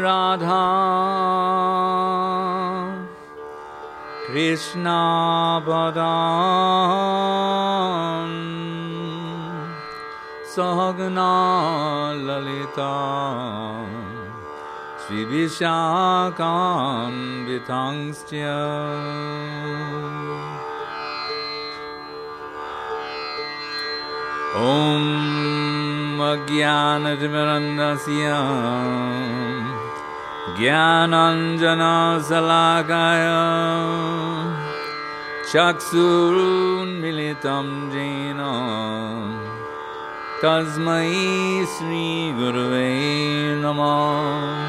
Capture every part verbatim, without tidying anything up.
Radha Krishna Padam Sahagna Lalita Sri Vishakam Vitangsya Om Ajnanatimirandasya Jnananjana Salakaya Chaksurunmilitam Jena Tasmai Sri Gurave Namah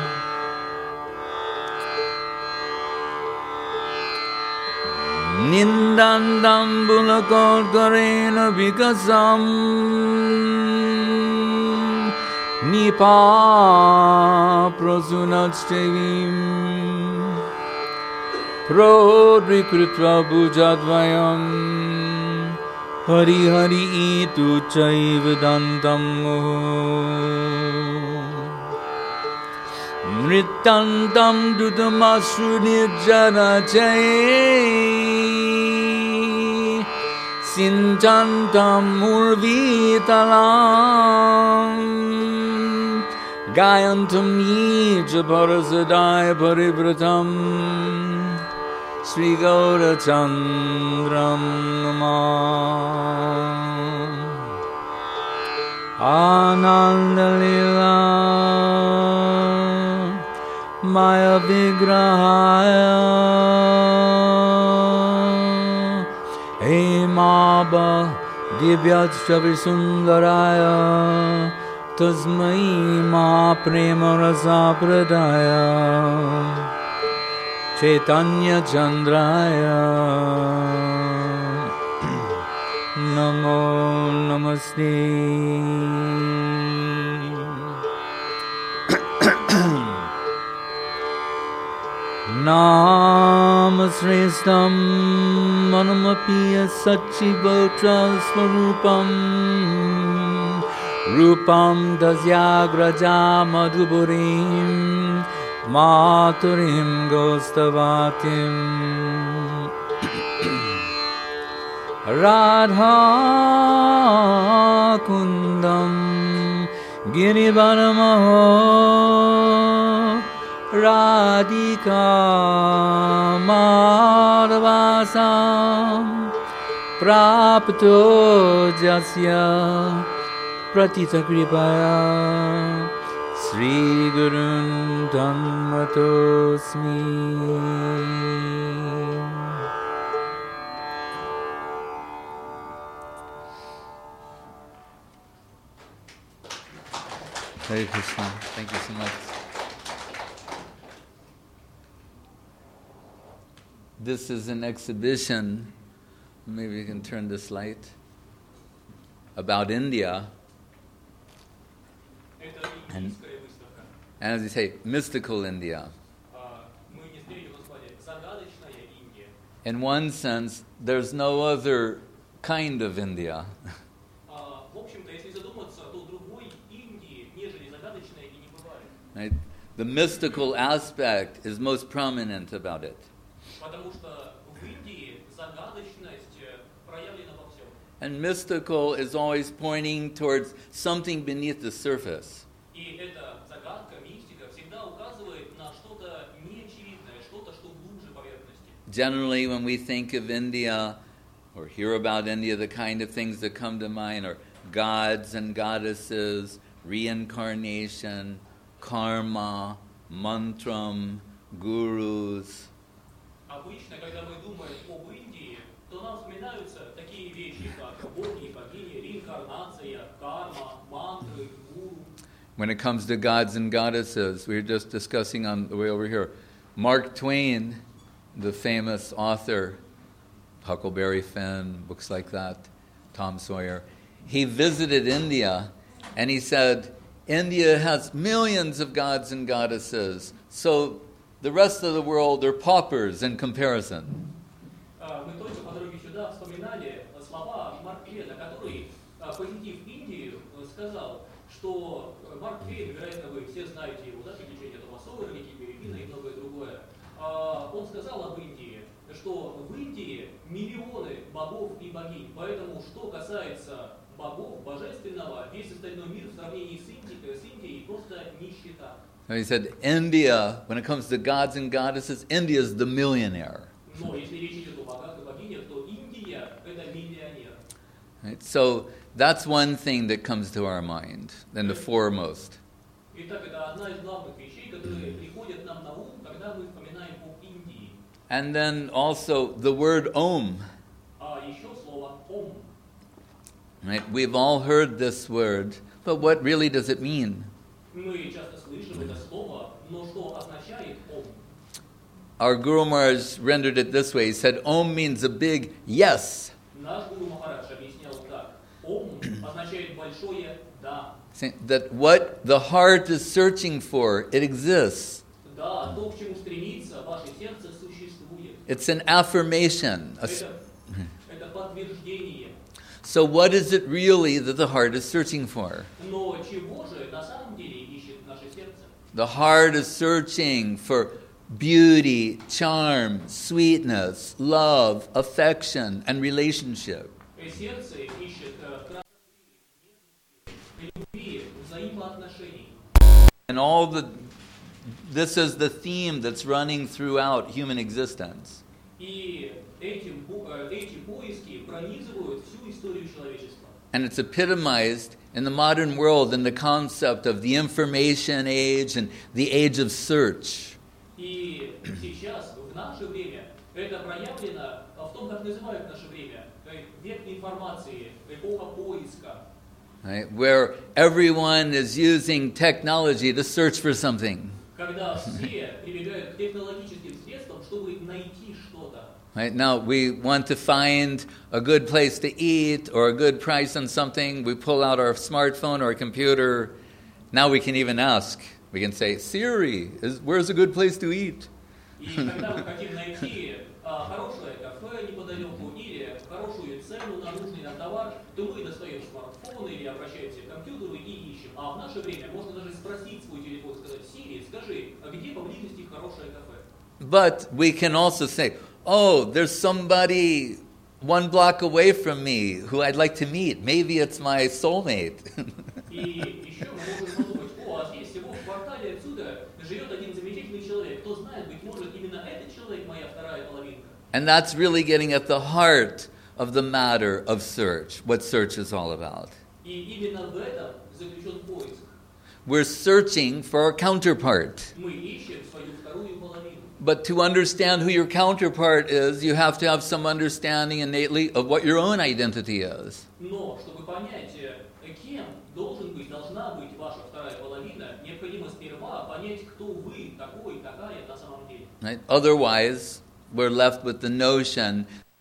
Nindandam Bulakorkarena Vikasam Nipa Prasunatstevim Prodrikritva Bhujadvayam Hari Hari Itu Chaivadantam Nrittantam Dudamasru Nirjana Chay Sinchantam Murvitalam Gayantam Nija Parasadaya Paribratam Sri Gaurachandram Namah Ananda Lila Maya Vigrahaya Hemaba Divyachya Visundaraya Tasmai Ma Prema Rasa Pradaya Chaitanya Chandraya Namo Namaste Nam Srestam Manamapiya Sachivotra Swarupam Rupam Dasyagraja Madhuburim Maturim Gostavatim Radha Kundam Girivaramaho Radhika Madhavasam Prapto Jasya Pratita Kripaya Sri Gurun Dhammatosmi. Hare Krishna. Thank you so much. This is an exhibition, maybe you can turn this light, about India. And, and as you say, mystical India. In one sense, there's no other kind of India. Right? The mystical aspect is most prominent about it. And mystical is always pointing towards something beneath the surface. Generally, when we think of India or hear about India, the kind of things that come to mind are gods and goddesses, reincarnation, karma, mantram, gurus. Обычно, когда мы думаем об Индии, то нам вспоминаются такие вещи, как боги, богини, реинкарнация, карма, мантры, гуру. When it comes to gods and goddesses, we were just discussing on the way over here. Mark Twain, the famous author, Huckleberry Finn, books like that, Tom Sawyer, he visited India and he said, India has millions of gods and goddesses, so the rest of the world are paupers in comparison. Мы только по дороге сюда вспоминали слова Марка Твена, который, посетив Индию, сказал, что Марк Твен, вероятно, вы все знаете его, да, приключения Тома Сойера, сказал об Индии, что в Индии миллионы богов и богинь. Поэтому, что касается богов, божественного, весь остальной мир в сравнении с Индией, с Индией просто нищета. He said, India, when it comes to gods and goddesses, India is the millionaire. Но если речь идет о богах и богинях, то Индия – это миллионер. Right? So that's one thing that comes to our mind, and the foremost. Итак, это одна из главных вещей, которые приходят нам на ум, когда мы вспоминаем об Индии. And then also the word Om. А еще слово Ом. Right? We've all heard this word, but what really does it mean? Мы часто слышим это слово, но что означает Ом? Our Guru Maharaj rendered it this way. He said, Om means a big yes. Наш Гуру Махарадж объяснял так. Ом означает большое «да». That what the heart is searching for, it exists. Да, то, к чему стремится ваше сердце, существует. It's an affirmation. A, Это, это подтверждение. so what is it really that the heart is searching for? Но чего же на самом деле ищет наше сердце? The heart is searching for beauty, charm, sweetness, love, affection, and relationship. Сердце ищет любви, взаимоотношений. And all the this is the theme that's running throughout human existence. И этим, эти поиски пронизывают всю историю человечества. And it's epitomized in the modern world in the concept of the information age and the age of search. И сейчас, в наше время, это проявлено в том, как называют наше время, век информации, эпоха поиска. Right? Where everyone is using technology to search for something. Когда все прибегают к технологическим средствам, чтобы найти что-то. Right? Now we want to find a good place to eat or a good price on something. We pull out our smartphone or computer. Now we can even ask. We can say, Siri, is, where's a good place to eat? И когда мы хотим найти хорошее кафе неподалеку или хорошую цену на нужный нам товар, то мы достаем смартфон или обращаемся к компьютеру и ищем. А в наше время можно даже спросить свой телефон, сказать, Siri, скажи, а где поблизости хорошее кафе? But we can also say, oh, there's somebody one block away from me who I'd like to meet. Maybe it's my soulmate. И еще мы можем подумать, о, а здесь всего в квартале отсюда живет один замечательный человек. Кто знает, быть может, именно этот человек моя вторая половинка. And that's really getting at the heart of the matter of search, what search is all about. И именно в этом заключен поиск. We're searching for our counterpart. Мы ищем свою вторую половину. But to understand who your counterpart is, you have to have some understanding innately of what your own identity is. Но, чтобы понять, кем должен быть, должна быть ваша вторая половина, необходимо сперва понять, кто вы, такой, такая на самом деле. Right? Otherwise, we're left with the notion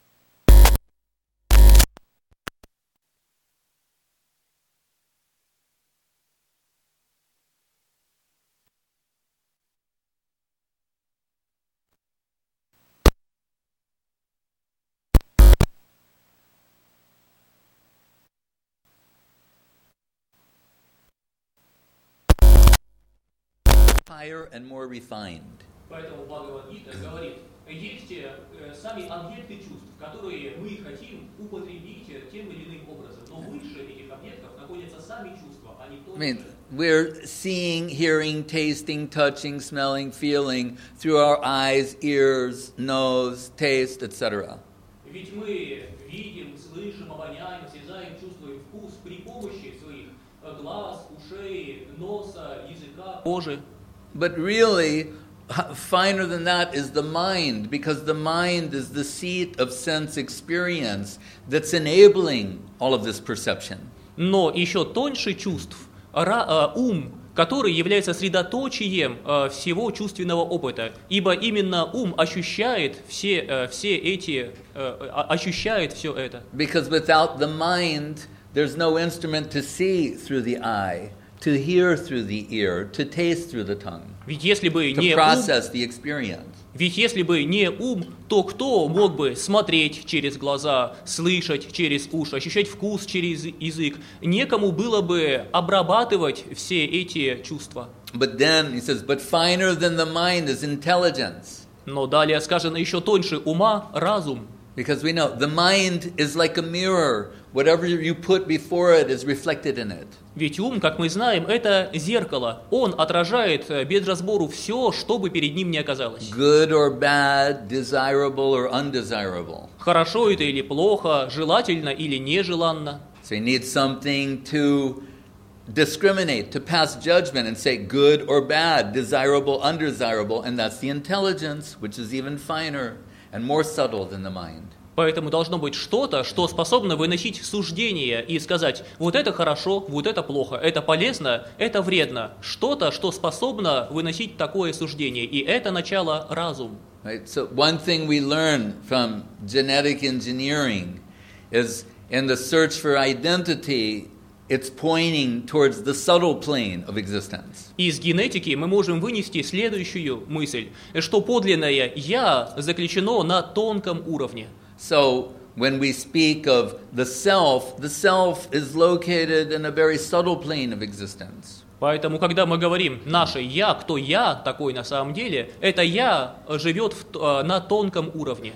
higher and more refined. Поэтому Бхагавад-гита говорит, есть э, сами объекты чувств, которые мы хотим употребить тем или иным образом. Но выше этих объектов находятся сами чувства, а не I mean, только... we're seeing, hearing, tasting, touching, smelling, feeling through our eyes, ears, nose, taste, et cetera. Ведь мы видим, слышим, обоняем, осязаем, чувствуем вкус при помощи своих глаз, ушей, носа, языка, кожи. But really, finer than that is the mind, because the mind is the seat of sense experience that's enabling all of this perception. Но еще тоньше чувств ра, э, ум, который является средоточием э, всего чувственного опыта, ибо именно ум ощущает все, э, все эти, э, ощущает все это. Because without the mind, there's no instrument to see through the eye, to hear through the ear, to taste through the tongue, Ведь если бы to не ум, process the experience. ведь если бы не ум, то кто мог бы смотреть через глаза, слышать через уши, ощущать вкус через язык? Некому было бы обрабатывать все эти чувства. But then, he says, but finer than the mind is intelligence. Но далее сказано еще тоньше: ума разум. Because we know the mind is like a mirror. Whatever you put before it is reflected in it. Ведь ум, как мы знаем, это зеркало. Он отражает без разбору все, что бы перед ним ни оказалось. Good or bad, desirable or undesirable. Хорошо это или плохо, желательно или нежеланно. So you need something to discriminate, to pass judgment and say good or bad, desirable, undesirable, and that's the intelligence, which is even finer and more subtle than the mind. Поэтому должно быть что-то, что способно выносить суждение и сказать: вот это хорошо, вот это плохо, это полезно, это вредно. Что-то, что способно выносить такое суждение, и это начало разум. Right? So one thing we learn from genetic engineering is in the search for identity, it's pointing towards the subtle plane of existence. Из генетики мы можем вынести следующую мысль, что подлинное «я» заключено на тонком уровне. So when we speak of the self, the self is located in a very subtle plane of existence. Поэтому, когда мы говорим «наше я», кто я такой на самом деле, это «я» живет в, на тонком уровне.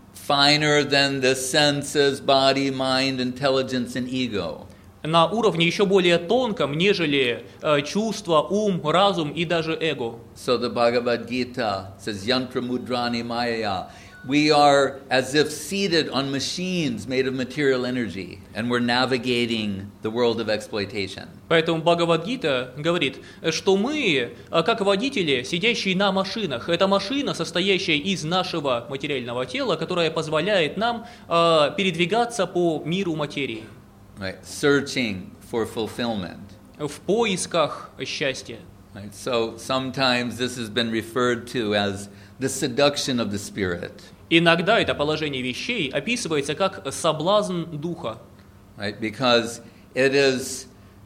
Finer than the senses, body, mind, intelligence, and ego. На уровне еще более тонком, нежели э, чувства, ум, разум и даже эго. So the Bhagavad Gita says, Yantra Mudrani Maya. We are as if seated on machines made of material energy, and we're navigating the world of exploitation. Поэтому Бхагавад-гита говорит, что мы, как водители, сидящие на машинах, это машина, состоящая из нашего материального тела, которая позволяет нам э, передвигаться по миру материи. Right, searching for fulfillment. В поисках счастья. Right, so sometimes this has been referred to as the seduction of the spirit. Иногда это положение вещей описывается как соблазн духа. Right, because it is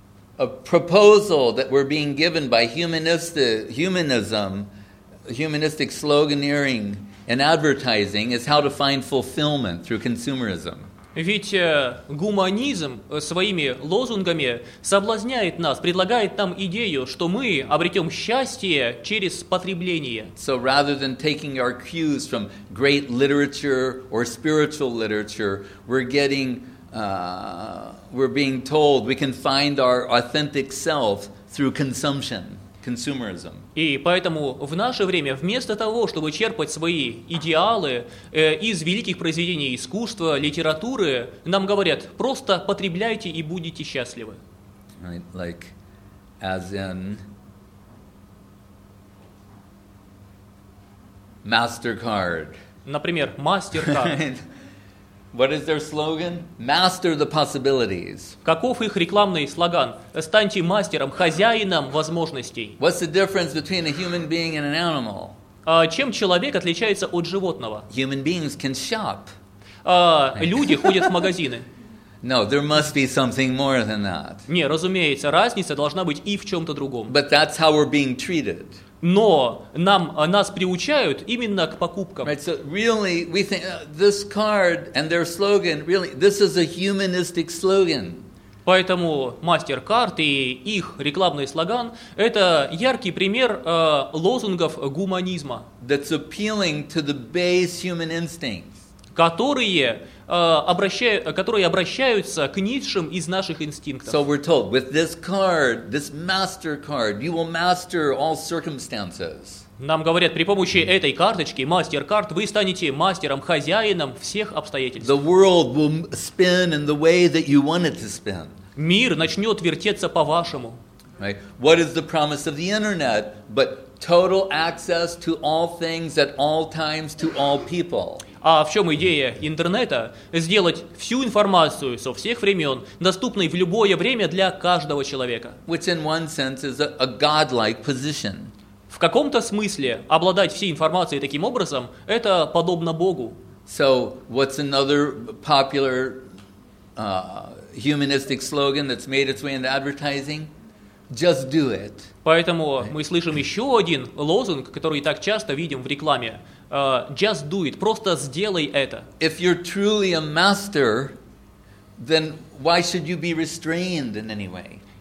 a proposal that we're being given by humanistic, humanism, humanistic sloganeering and advertising is how to find fulfillment through consumerism. Ведь э, гуманизм своими лозунгами соблазняет нас, предлагает нам идею, что мы обретем счастье через потребление. So rather than taking our cues from great literature or spiritual literature, we're getting, uh, we're being told we can find our authentic self through consumption, consumerism. И поэтому в наше время вместо того, чтобы черпать свои идеалы э, из великих произведений искусства, литературы, нам говорят: просто потребляйте и будете счастливы. Right, like as in MasterCard. Например, MasterCard. What is their slogan? Master the possibilities. Каков их рекламный слоган? Станьте мастером, хозяином возможностей. What's the difference between a human being and an animal? А чем человек отличается от животного? Human beings can shop. А, люди ходят в магазины. No, there must be something more than that. Не, разумеется, разница должна быть и в чем-то другом. But that's how we're being treated. Но нам, нас приучают именно к покупкам. Right, so really we think uh, this card and their slogan, really, this is a humanistic slogan. Поэтому MasterCard и их рекламный слоган – это яркий пример э, лозунгов гуманизма, That's appealing to the base human instincts. которые, э, обращаю, которые обращаются к низшим из наших инстинктов. So we're told, with this card, this MasterCard, you will master all circumstances. Нам говорят, при помощи этой карточки, MasterCard, вы станете мастером, хозяином всех обстоятельств. The world will spin in the way that you want it to spin. Мир начнет вертеться по-вашему. Right? What is the promise of the internet but total access to all things at all times to all people? А в чем идея интернета? Сделать всю информацию со всех времен доступной в любое время для каждого человека. Which in one sense is a, a godlike position. В каком-то смысле обладать всей информацией таким образом – это подобно Богу. So what's another popular uh, humanistic slogan that's made its way into advertising? Just do it. Поэтому мы слышим еще один лозунг, который так часто видим в рекламе. Just do it. Просто сделай это. If you're truly a master, then why should you be restrained in any way?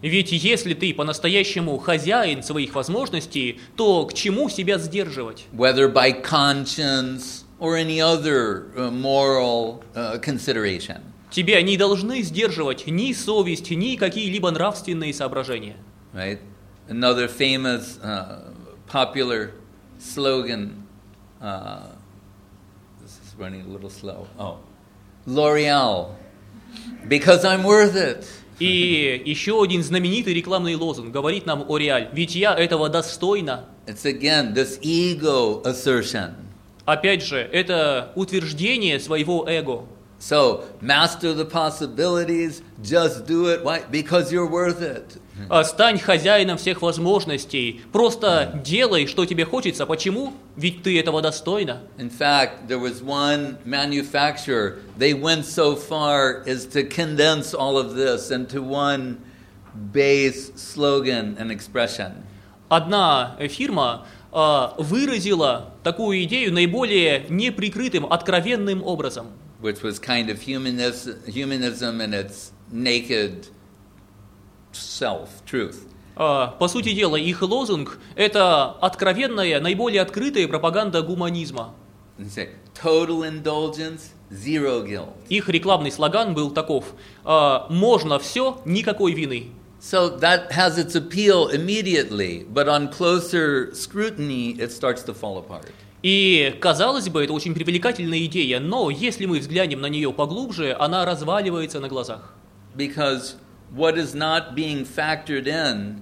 Ведь если ты по-настоящему хозяин своих возможностей, то к чему себя сдерживать? Whether by conscience or any other uh, moral uh, consideration. Тебя не должны сдерживать ни совесть, ни какие-либо нравственные соображения. Right? Another famous, uh, popular slogan. Uh, this is running a little slow. Oh, L'Oreal, because I'm worth it. И еще один знаменитый рекламный лозунг говорит нам L'Oreal: ведь я этого достойна. It's again this ego assertion. Опять же, это утверждение своего эго. So, master the possibilities, just do it. Why? Because you're worth it. Стань хозяином всех возможностей. Просто делай, что тебе хочется. Почему? Ведь ты этого достойна. In fact, there was one manufacturer, they went so far as to condense all of this into one base slogan and expression. Одна фирма э, выразила такую идею наиболее неприкрытым, откровенным образом. Which was kind of humanism, humanism in its naked self, truth. Э, по сути дела, их лозунг – это откровенная, наиболее открытая пропаганда гуманизма. And say, total indulgence, zero guilt. Их рекламный слоган был таков: э, «Можно все, никакой вины». So that has its appeal immediately, but on closer scrutiny, it starts to fall apart. И, казалось бы, это очень привлекательная идея, но если мы взглянем на нее поглубже, она разваливается на глазах. Because what is not being factored in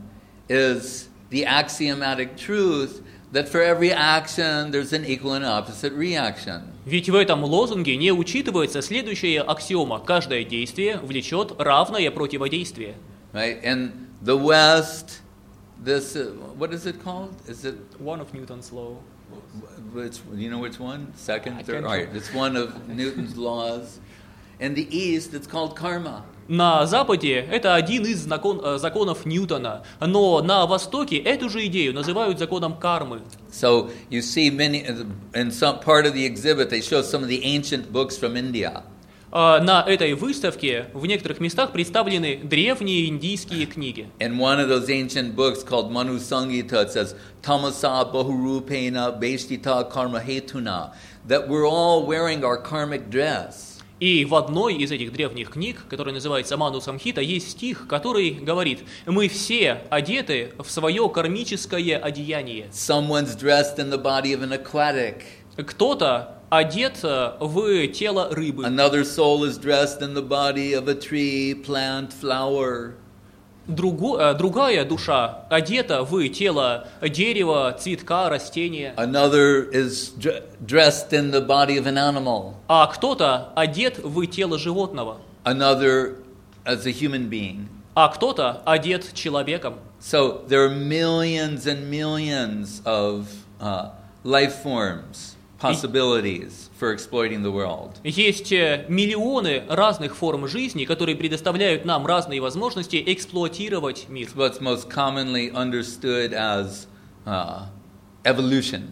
is the axiomatic truth that for every action there's an equal and opposite reaction. Ведь в этом лозунге не учитывается следующая аксиома: каждое действие влечет равное противодействие. Right? In the West, this, uh, what is it called? Is it, One of Newton's law. which, you know which one? Second, I third? can't All right, it's one of Newton's laws. In the East, it's called karma. На Западе это один из закон, э, законов Ньютона, но на Востоке эту же идею называют законом кармы. So you see many, in some part of the exhibit, they show some of the ancient books from India. А на этой выставке в некоторых местах представлены древние индийские книги. In one of those ancient books called Manu Samhita, it says, Tamasa Bahurupena Beshtita Karma Hetuna, that we're all wearing our karmic dress. И в одной из этих древних книг, которая называется Ману Самхита, есть стих, который говорит: «Мы все одеты в свое кармическое одеяние». Someone's dressed in the body of an aquatic. Кто-то одет в тело рыбы. Another soul is dressed in the body of a tree, plant, flower. Другу, другая душа одета в тело дерева, цветка, растения. Another is dr- dressed in the body of an animal. А кто-то одет в тело животного. Another as a human being. А кто-то одет человеком. So there are millions and millions of uh, life forms, possibilities for exploiting the world. Есть миллионы разных форм жизни, которые предоставляют нам разные возможности эксплуатировать мир. It's what's most commonly understood as uh, evolution.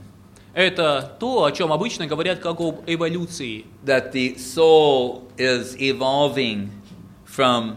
Это то, о чем обычно говорят как об эволюции. That the soul is evolving from,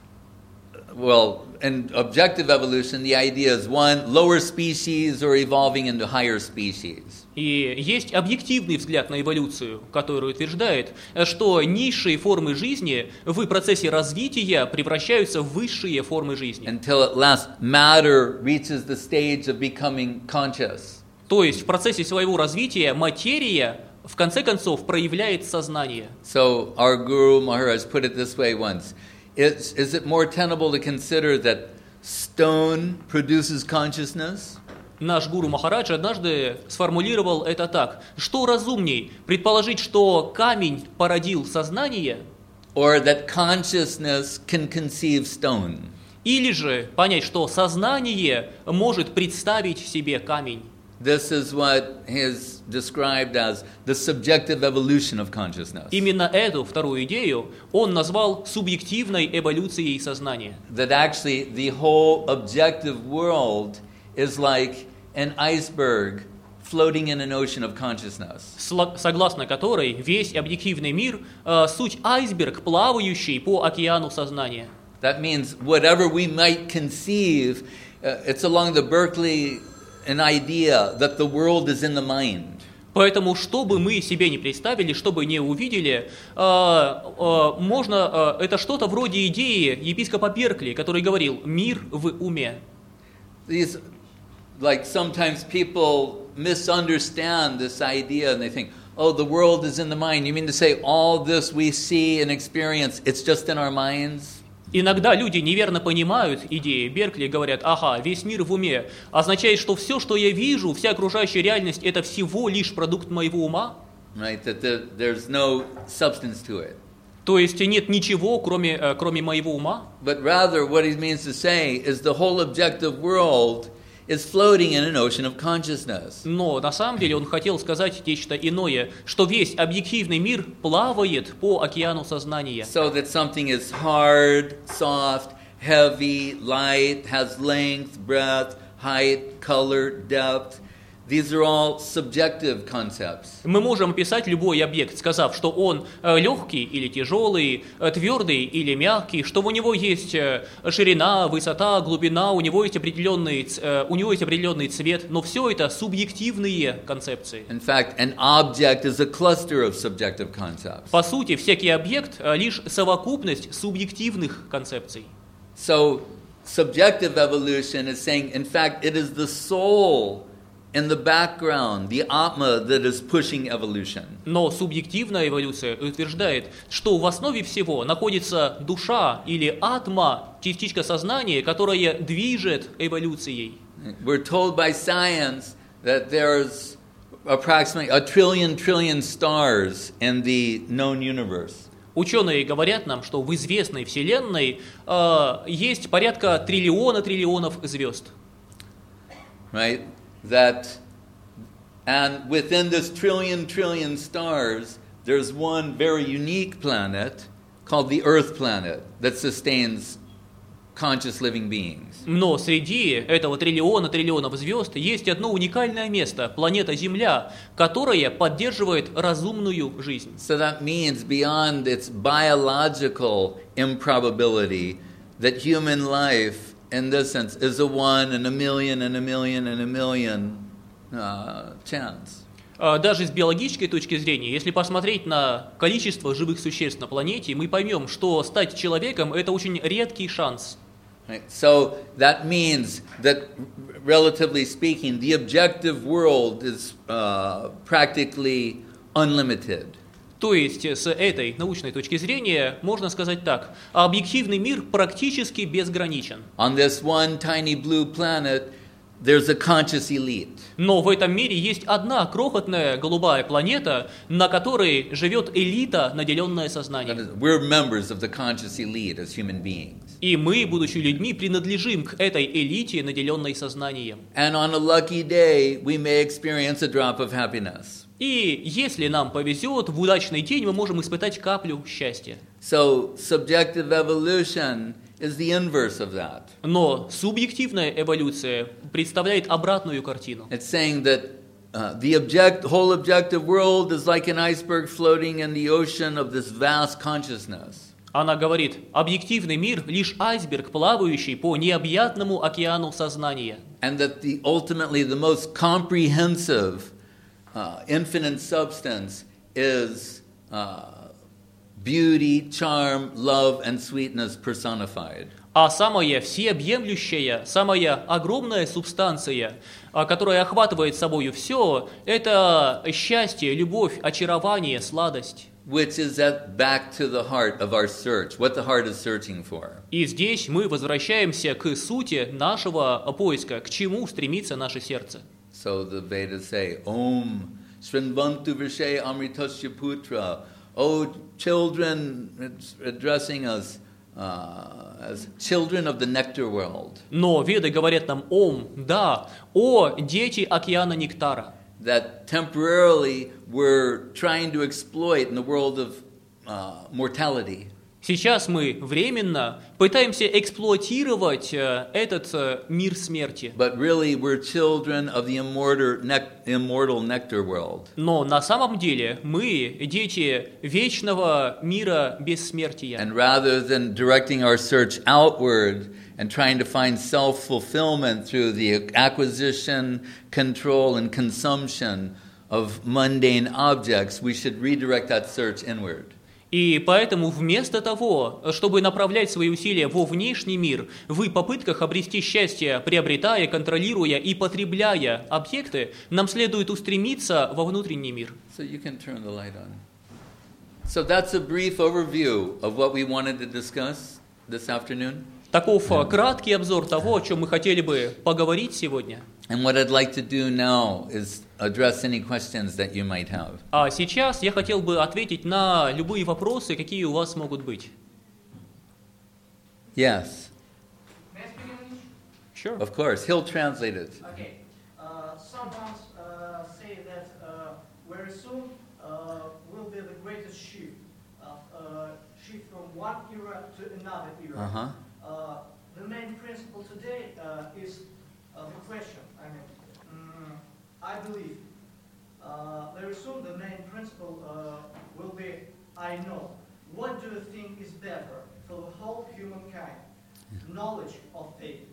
well, in objective evolution, the idea is one, lower species are evolving into higher species. И есть объективный взгляд на эволюцию, который утверждает, что низшие формы жизни в процессе развития превращаются в высшие формы жизни. Until at last matter reaches the stage of becoming conscious. То есть в процессе своего развития материя в конце концов проявляет сознание. So our Guru Maharaj put it this way once. Is, is it more tenable to consider that stone produces consciousness? Наш гуру Махарадж однажды сформулировал это так: что разумней, предположить, что камень породил сознание, Or that consciousness can conceive stone? или же понять, что сознание может представить себе камень? This is what is described as the subjective evolution of consciousness. Именно эту вторую идею он назвал субъективной эволюцией сознания. That actually the whole objective world is like an iceberg floating in an ocean of consciousness. Согласно которой весь объективный мир э, суть айсберг, плавающий по океану сознания. That means whatever we might conceive, uh, it's along the Berkeley an idea that the world is in the mind. Поэтому, что бы мы себе не представили, что бы не увидели, э, э, можно, э, это что-то вроде идеи епископа Беркли, который говорил «мир в уме». These, like sometimes people misunderstand this idea and they think, oh, the world is in the mind. You mean to say all this we see and experience, it's just in our minds? Иногда люди неверно понимают идеи Беркли и говорят, ага, весь мир в уме, означает, что все, что я вижу, вся окружающая реальность, это всего лишь продукт моего ума? Right, that there, there's no substance to it. То есть нет ничего, кроме, э, кроме моего ума? But rather what he means to say is the whole objective world is floating in an ocean of consciousness. Но на самом деле он хотел сказать нечто иное, что весь объективный мир плавает по океану сознания. So that something is hard, soft, heavy, light, has length, breadth, height, color, depth. These are all subjective concepts. Мы можем описать любой объект, сказав, что он э, легкий или тяжелый, э, твердый или мягкий, что у него есть э, ширина, высота, глубина, у него есть определенный, э, у него есть определенный цвет, но все это субъективные концепции. In fact, an object is a cluster of subjective concepts. По сути, всякий объект э, лишь совокупность субъективных концепций. So, subjective evolution is saying, in fact, it is the soul in the background, the Atma that is pushing evolution. Но субъективная эволюция утверждает, что в основе всего находится душа или атма, частичка сознания, которая движет эволюцией. We're told by science that there's approximately a trillion trillion stars in the known universe. Ученые говорят нам, что в известной Вселенной э, есть порядка триллиона триллионов звезд. Right? That, and within this trillion trillion stars, there's one very unique planet called the Earth planet that sustains conscious living beings. Но среди этого триллиона триллионов звезд есть одно уникальное место, планета Земля, которая поддерживает разумную жизнь. So that means beyond its biological improbability that human life in this sense, is a one and a million and a million and a million uh, chance. Даже с биологической точки зрения, если посмотреть на количество живых существ на планете, мы поймем, что стать человеком – это очень редкий шанс. Right. So that means that, relatively speaking, the objective world is uh, practically unlimited. То есть, с этой научной точки зрения, можно сказать так, объективный мир практически безграничен. On this one tiny blue planet, there's a conscious elite. Но в этом мире есть одна крохотная голубая планета, на которой живет элита, наделенная сознанием. We're members of the conscious elite as human beings. И мы, будучи людьми, принадлежим к этой элите, наделенной сознанием. And on a lucky day, we may experience a drop of happiness. И если нам повезет, в удачный день мы можем испытать каплю счастья. So, subjective evolution is the inverse of that. Но субъективная эволюция представляет обратную картину. It's saying that uh, the object, whole objective world is like an iceberg floating in the ocean of this vast consciousness. Она говорит, объективный мир – лишь айсберг, плавающий по необъятному океану сознания. And that the, ultimately the most comprehensive Uh, infinite substance is uh, beauty, charm, love, and sweetness personified. А самая всеобъемлющая, самая огромная субстанция, которая охватывает собою все, это счастье, любовь, очарование, сладость. Which is at back to the heart of our search, what the heart is searching for. И здесь мы возвращаемся к сути нашего поиска, к чему стремится наше сердце. So the Vedas say, Om Srinvantu Vishay Amritasya Putra. Oh, children, it's addressing us uh, as children of the nectar world. Но Веды говорят нам Ом, да, о дети океана нектара. That temporarily we're trying to exploit in the world of uh, mortality. Сейчас мы временно пытаемся эксплуатировать э, этот э, мир смерти. But really, we're children of the immortal, nec- immortal nectar world. Но на самом деле мы дети вечного мира бессмертия. And rather than directing our search outward and trying to find self-fulfillment through the acquisition, control, and consumption of mundane objects, we should redirect that search inward. И поэтому вместо того, чтобы направлять свои усилия во внешний мир, в попытках обрести счастье, приобретая, контролируя и потребляя объекты, нам следует устремиться во внутренний мир. So you can turn the light on. So that's a brief overview of what we wanted to discuss this afternoon. Таков краткий обзор того, о чем мы хотели бы поговорить сегодня. And what I'd like to do now is address any questions that you might have. А сейчас я хотел бы ответить на любые вопросы, какие у вас могут быть. Yes, May I speak in English? Sure. of course. He'll translate it. Okay. Uh, someone uh, say that uh, very soon uh, will be the greatest shift, of, uh, shift from one era to another era. Uh-huh. Uh, the main principle today uh, is uh, the question. I mean, mm, I believe uh, very soon the main principle uh, will be I know. What do you think is better for the whole humankind? Knowledge of faith.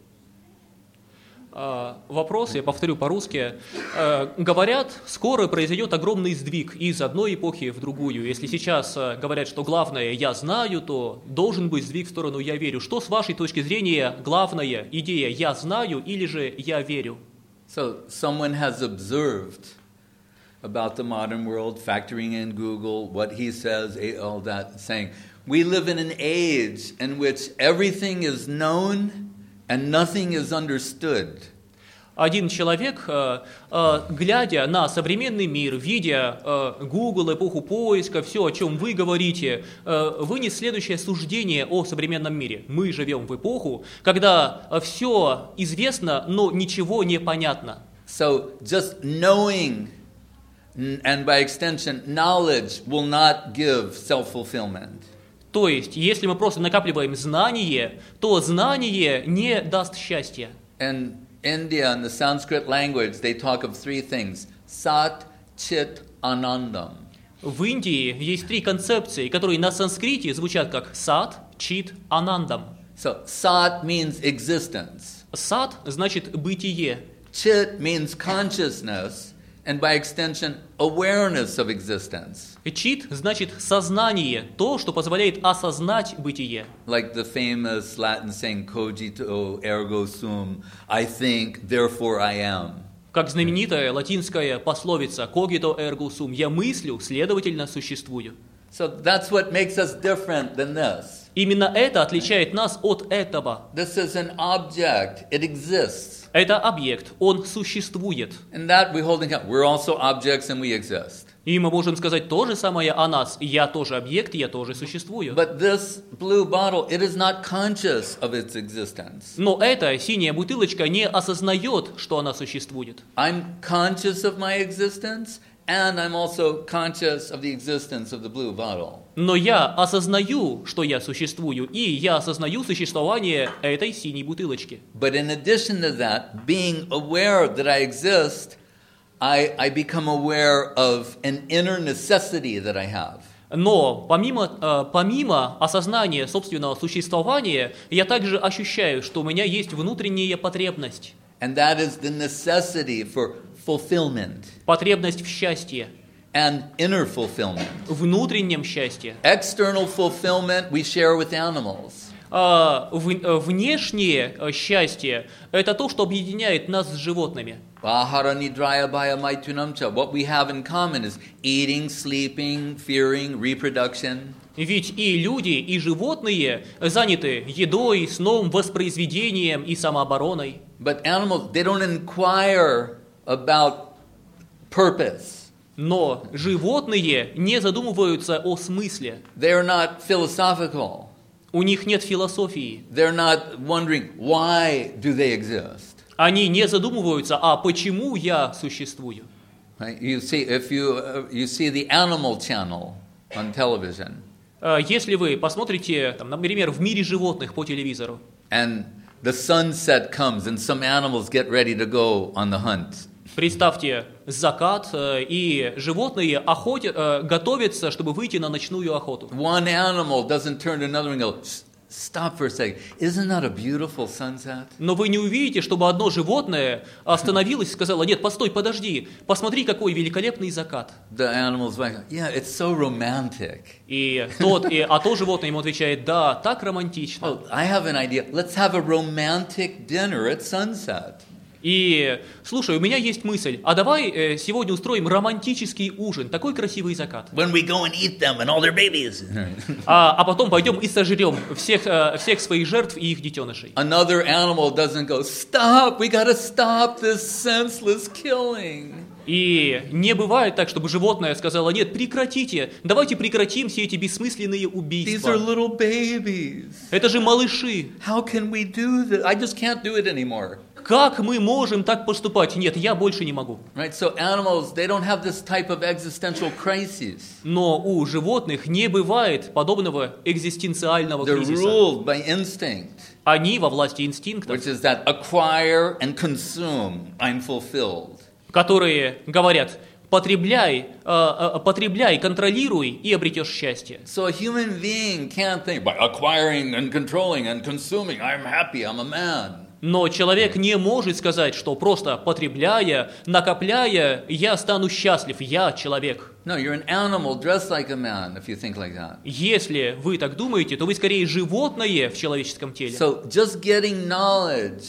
Uh, вопрос, я повторю по-русски. Uh, говорят, скоро произойдет огромный сдвиг из одной эпохи в другую. Если сейчас uh, говорят, что главное «я знаю», то должен быть сдвиг в сторону «я верю». Что с вашей точки зрения главная идея «я знаю» или же «я верю»? So someone has observed about the modern world, factoring in Google, what he says, all that, saying, we live in an age in which everything is known and nothing is understood. Один человек, э, э, глядя на современный мир, видя э, Google, эпоху поиска, все, о чем вы говорите, э, вынес следующее суждение о современном мире. Мы живем в эпоху, когда все известно, но ничего не понятно. So just knowing, and by extension, knowledge will not give self-fulfillment. То есть, если мы просто накапливаем знание, то знание не даст счастья. In India, in the Sanskrit language, they talk of three things: Sat, Chit, Anandam. В Индии есть три концепции, которые на санскрите звучат как сат, чит, анандам. So Sat means existence. Сат значит бытие. Chit means consciousness, and by extension, awareness of existence. Чит значит сознание, то, что позволяет осознать бытие. Like the famous Latin saying, cogito ergo sum, I think, therefore I am. Как знаменитая латинская пословица «cogito ergo sum» – «я мыслю, следовательно, существую». So that's what makes us different than this. Именно это отличает нас от этого. This is an object. It exists. Это объект, он существует. And that we hold in account. We're also objects and we exist. И мы можем сказать то же самое о нас. Я тоже объект, я тоже существую. But this blue bottle, it is not conscious of its existence. Но эта синяя бутылочка не осознает, что она существует. I'm conscious of my existence, and I'm also conscious of the existence of the blue bottle. Но я осознаю, что я существую, и я осознаю существование этой синей бутылочки. But in addition to that, being aware that I exist, I, I become aware of an inner necessity that I have. Но помимо, э, помимо осознания собственного существования, я также ощущаю, что у меня есть внутренняя потребность. And that is the necessity for fulfillment. Потребность в счастье. And inner fulfillment. Внутреннем счастье. External fulfillment we share with animals. А, в, внешнее счастье – это то, что объединяет нас с животными. What we have in common is eating, sleeping, fearing, reproduction. Ведь и люди, и животные заняты едой, сном, воспроизведением и самообороной. But animals, they don't inquire about purpose. Но животные не задумываются о смысле. They're not philosophical. У них нет философии. They're not wondering why do they exist. Они не задумываются, а почему я существую. Right? You see, if you uh, you see the Animal Channel on television. Э, Если вы посмотрите, там, например, в мире животных по телевизору, and the sunset comes and some animals get ready to go on the hunt. представьте закат, э, и животные охотят, э, готовятся, чтобы выйти на ночную охоту. One animal doesn't turn to another and go, stop for a second. Isn't that a beautiful sunset? Но вы не увидите, чтобы одно животное остановилось и сказало: нет, постой, подожди, посмотри, какой великолепный закат. The animal's like, yeah, it's so romantic. И тот, и, а то животное ему отвечает: да, так романтично. Oh, I have an idea. Let's have a romantic dinner at sunset. И, слушай, у меня есть мысль, а давай э, сегодня устроим романтический ужин, такой красивый закат. When we go and eat them and all their babies. А, а потом пойдем и сожрем всех, э, всех своих жертв и их детенышей. Another animal doesn't go, stop, we gotta stop this senseless killing. И не бывает так, чтобы животное сказало: нет, прекратите, давайте прекратим все эти бессмысленные These are убийства. little babies. Это же малыши. How can we do this? I just can't do it anymore. Как мы можем так поступать? Нет, я больше не могу. Right? So animals, they don't have this type of existential crisis. Но у животных не бывает подобного экзистенциального They're кризиса. ruled by instinct, Они во власти инстинктов, which is that acquire and consume, I'm fulfilled. которые говорят: потребляй, э, э, потребляй, контролируй и обретешь счастье. So a human being can't think by acquiring and controlling and consuming, I'm happy, I'm a man. Но человек не может сказать, что просто потребляя, накопляя, я стану счастлив, я человек. No, you're an animal dressed like a man if you think like that. Если вы так думаете, то вы скорее животное в человеческом теле. So just getting knowledge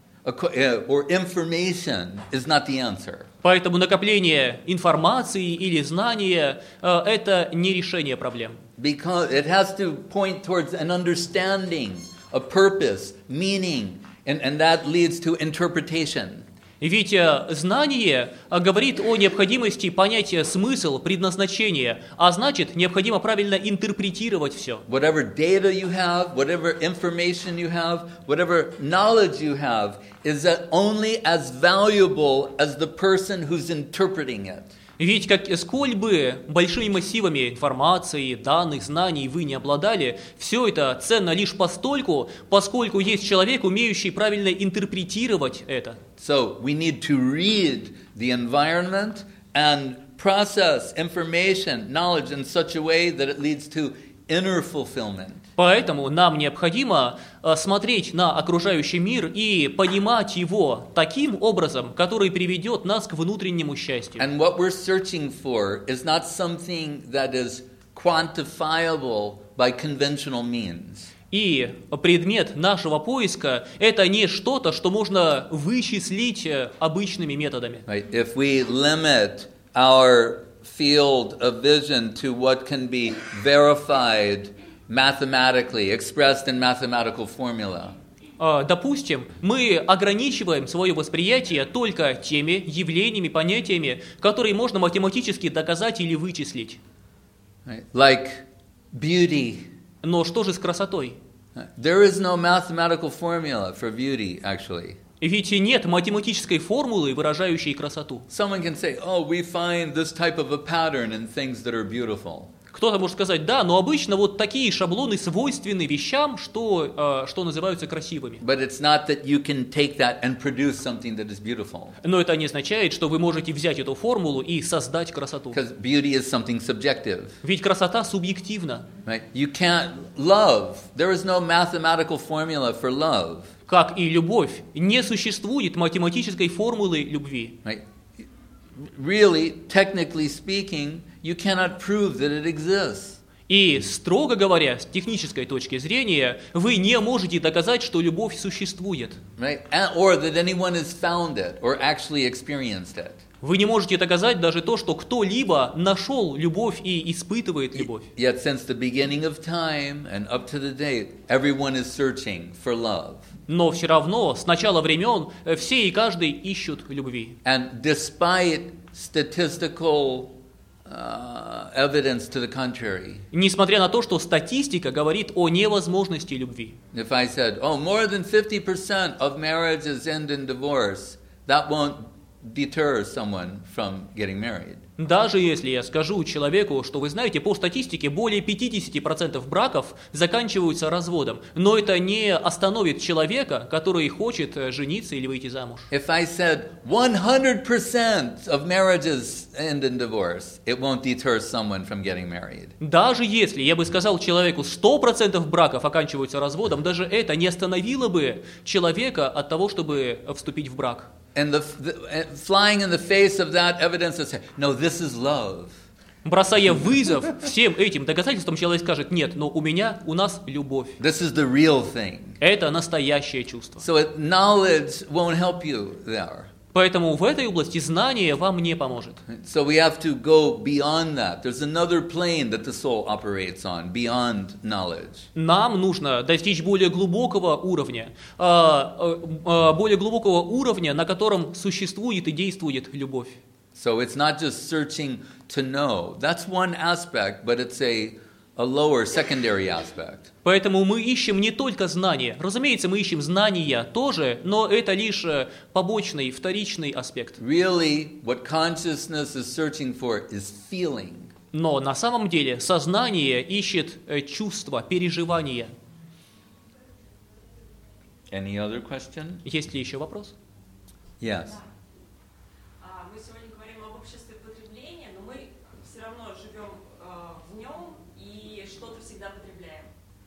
or information is not the answer. Поэтому накопление информации или знания э, – это не решение проблем. Because it has to point towards an understanding, a purpose, meaning, and, and that leads to interpretation. Ведь э, знание э, говорит о необходимости понять смысл, предназначение, а значит, необходимо правильно интерпретировать все. Whatever data you have, whatever information you have, whatever knowledge you have, is that only as valuable as the person who's interpreting it. Ведь как, сколь бы большими массивами информации, данных, знаний вы не обладали, все это ценно лишь постольку, поскольку есть человек, умеющий правильно интерпретировать это. So we need to read the environment and process information, knowledge in such a way that it leads to inner fulfillment. Поэтому нам необходимо э, смотреть на окружающий мир и понимать его таким образом, который приведет нас к внутреннему счастью. And what we're searching for is not something that is quantifiable by conventional means. И предмет нашего поиска – это не что-то, что можно вычислить э, обычными методами. Right? If we limit our field of vision to what can be verified mathematically, expressed in mathematical formula. Э, Допустим, мы ограничиваем свое восприятие только теми явлениями, понятиями, которые можно математически доказать или вычислить. Right? Like beauty. Но что же с красотой? There is no mathematical formula for beauty, actually. Ведь нет математической формулы, выражающей красоту. Someone can say, oh, we find this type of a pattern in things that are beautiful. Кто-то может сказать: да, но обычно вот такие шаблоны свойственны вещам, что, э, что называются красивыми. But it's not that you can take that and produce something that is beautiful. Но это не означает, что вы можете взять эту формулу и создать красоту. Because beauty is something subjective. Ведь красота субъективна. Right? You can't love. There is no mathematical formula for love. Как и любовь, не существует математической формулы любви. Right? Really, technically speaking, you cannot prove that it exists. И, строго говоря, с технической точки зрения, вы не можете доказать, что любовь существует. Right? And, or that anyone has found it or actually experienced it. Вы не можете доказать даже то, что кто-либо нашел любовь и испытывает любовь. Yet since the beginning of time and up to the date, everyone is searching for love. Но все равно с начала времен все и каждый ищут любви. And despite statistical uh, evidence to the contrary. Несмотря на то, что статистика говорит о невозможности любви. If I said, oh, more than fifty percent of marriages end in divorce, that won't deter someone from getting married. Даже если я скажу человеку, что вы знаете, по статистике более пятьдесят процентов браков заканчиваются разводом, но это не остановит человека, который хочет жениться или выйти замуж. If I said one hundred percent of marriages end in divorce, it won't deter someone from getting married. Даже если я бы сказал человеку сто процентов браков оканчиваются разводом, даже это не остановило бы человека от того, чтобы вступить в брак. And the, the flying in the face of that evidence and say, no, this is love. Бросая вызов всем этим доказательствам, человек скажет: нет, но у меня, у нас любовь. This is the real thing. Это настоящее чувство. So it, knowledge won't help you there. Поэтому в этой области знание вам не поможет. So we have to go beyond that. There's another plane that the soul operates on, beyond knowledge. Нам нужно достичь более глубокого уровня, более глубокого уровня, на котором существует и действует любовь. So it's not just searching to know. That's one aspect, but it's a a lower secondary aspect. Поэтому мы ищем не только знания. Разумеется, мы ищем знания тоже, но это лишь побочный, вторичный аспект. Really, what consciousness is searching for is feeling. Но на самом деле сознание ищет чувства, переживания. Any other question? Есть ли еще вопрос? Yes. Мы сегодня говорим об обществе потребления, но мы все равно живем в нем и что-то всегда потребляем.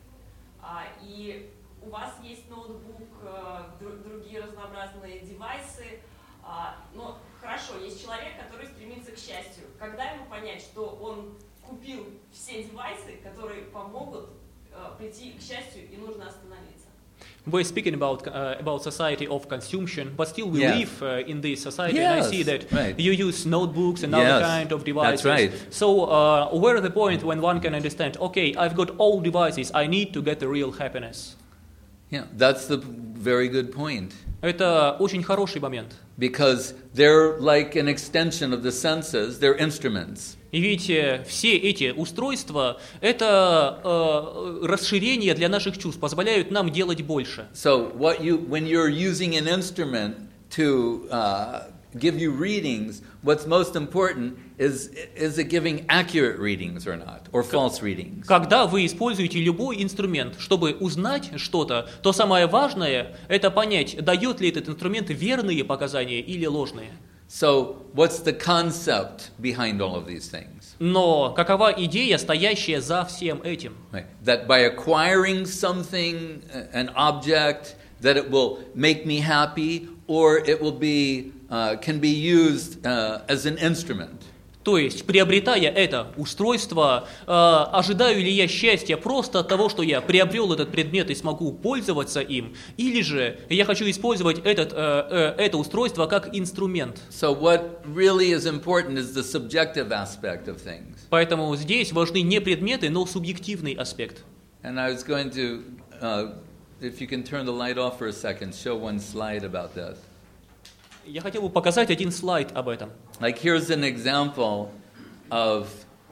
И у вас есть ноутбук, другие разнообразные девайсы. Но хорошо, есть человек, который стремится к счастью. Когда ему понять, что он купил все девайсы, которые помогут прийти к счастью, и нужно остановиться? We're speaking about uh, about society of consumption, but still we Yes. live uh, in this society. Yes, And I see that right. you use notebooks and Yes, other kind of devices. that's right. So uh, where is the point when one can understand? Okay, I've got all devices. I need to get the real happiness. Yeah, that's the very good point. Это очень хороший момент. Because they're like an extension of the senses, they're instruments. И ведь э, все эти устройства – это э, расширение для наших чувств, позволяют нам делать больше. So what you, when you're using an instrument to uh, give you readings, what's most important is, is it giving accurate readings or not, or false readings? Когда вы используете любой инструмент, чтобы узнать что-то, то самое важное – это понять, дает ли этот инструмент верные показания или ложные. So what's the concept behind all of these things? Но какова идея, стоящая за всем этим? Right. That by acquiring something, an object, that it will make me happy, or it will be, uh, can be used uh, as an instrument. То есть, приобретая это устройство, э, ожидаю ли я счастья просто от того, что я приобрел этот предмет и смогу пользоваться им, или же я хочу использовать этот, э, э, это устройство как инструмент. So what really is important is the subjective aspect of things. Поэтому здесь важны не предметы, но субъективный аспект. And I was going to, uh, if you can turn the light off for a second, show one slide about this. Я хотел бы показать один слайд об этом. Like here's an example of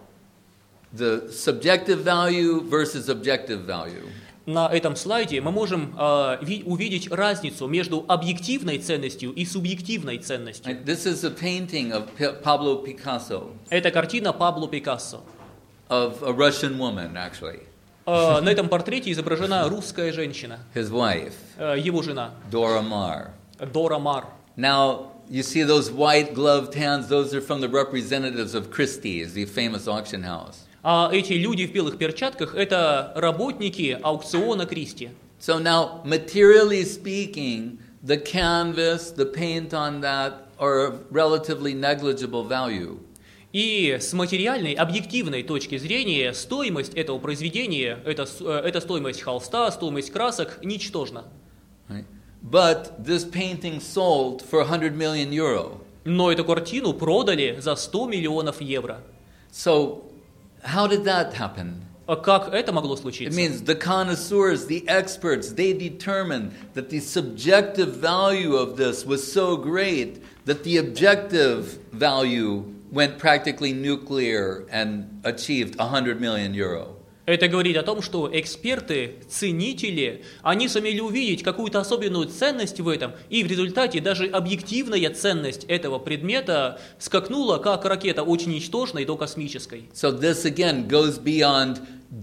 the subjective value versus objective value. На этом слайде мы можем э, ви- увидеть разницу между объективной ценностью и субъективной ценностью. Right? This is a painting of P- Pablo Picasso, Это картина Пабло Пикассо. of a Russian woman, actually, Э, на этом портрете изображена русская женщина, his wife, э, его жена, Dora Maar. Дора Мар. Now, you see those white gloved hands, those are from the representatives of Christie's, the famous auction house. А эти люди в белых перчатках – это работники аукциона Кристи. So now, materially speaking, the canvas, the paint on that are of relatively negligible value. И с материальной, объективной точки зрения стоимость этого произведения, это, с- э, это стоимость холста, стоимость красок, ничтожна. Right? But this painting sold for one hundred million euro. Но эту картину продали за сто миллионов евро. So, how did that happen? А как это могло It случиться? means the connoisseurs, the experts, they determined that the subjective value of this was so great that the objective value went practically nuclear and achieved one hundred million euro. Это говорит о том, что эксперты, ценители, они сумели увидеть какую-то особенную ценность в этом, и в результате даже объективная ценность этого предмета скакнула как ракета очень ничтожной до космической. So this again goes beyond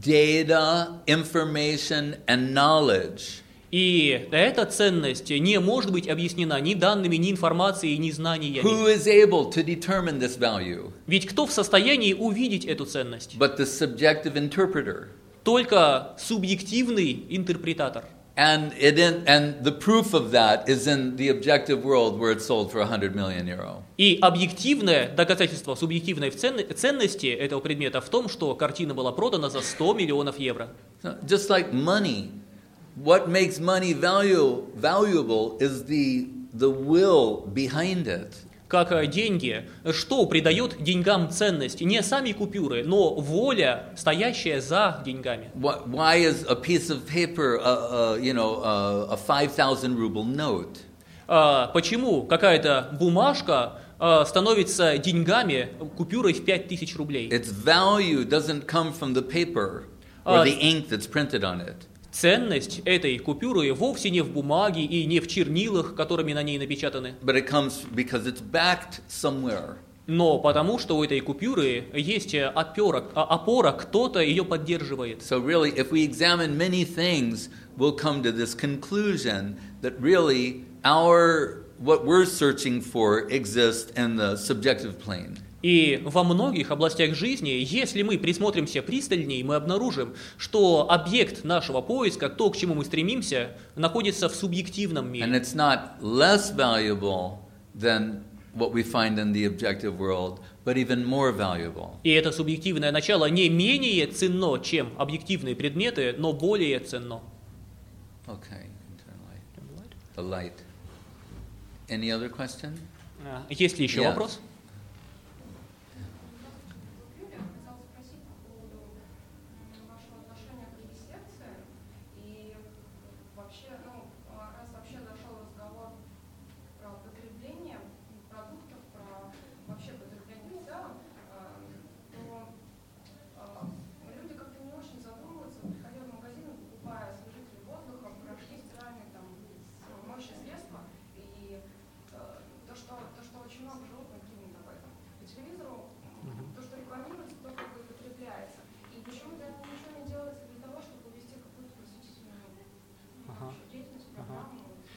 data, information, and knowledge. И эта ценность не может быть объяснена ни данными, ни информацией, ни знаниями. Who is able to determine this value? Ведь кто в состоянии увидеть эту ценность? But the subjective interpreter. Только субъективный интерпретатор. And it in, and the proof of that is in the objective world where it's sold for one hundred million euro. И объективное доказательство субъективной ценности этого предмета в том, что картина была продана за сто миллионов евро. So just like money, what makes money value, valuable is the, the will behind it. Как деньги, что придает деньгам ценность? Не сами купюры, но воля, стоящая за деньгами. Why is a piece of paper, uh, uh, you know, uh, a five thousand ruble note? А, почему какая-то бумажка а, становится деньгами, купюрой в пять тысяч рублей? Its value doesn't come from the paper or the ink that's printed on it. Ценность этой купюры вовсе не в бумаге и не в чернилах, которыми на ней напечатаны. But it comes because it's backed somewhere. Но потому, что у этой купюры есть опора, опора, кто-то ее поддерживает. So really, if we examine many things, we'll come to this conclusion that really our, what we're searching for exists in the subjective plane. И во многих областях жизни, если мы присмотримся пристальнее, мы обнаружим, что объект нашего поиска, то, к чему мы стремимся, находится в субъективном And мире. it's not less valuable than what we find in the objective world, but even more valuable. И это субъективное начало не менее ценно, чем объективные предметы, но более ценно. Okay, turn light. The light. Any other question? А, Есть ли еще Yeah. вопрос? Я хотела спросить по поводу м, вашего отношения к вивисекции и вообще, ну, раз вообще зашел разговор про потребление продуктов, про вообще потребление в целом, э, то э, люди как-то не очень задумываются, приходя в магазин, покупая освежители воздуха, порошки стиральные, там, моющие средства, и э, то, что, то, что очень много животных думают об этом. По телевизору то, что рекламируется, то, как бы потребляется. И почему-то ничего не делается для того, чтобы ввести какую-то просветительную Ага. деятельность, программу.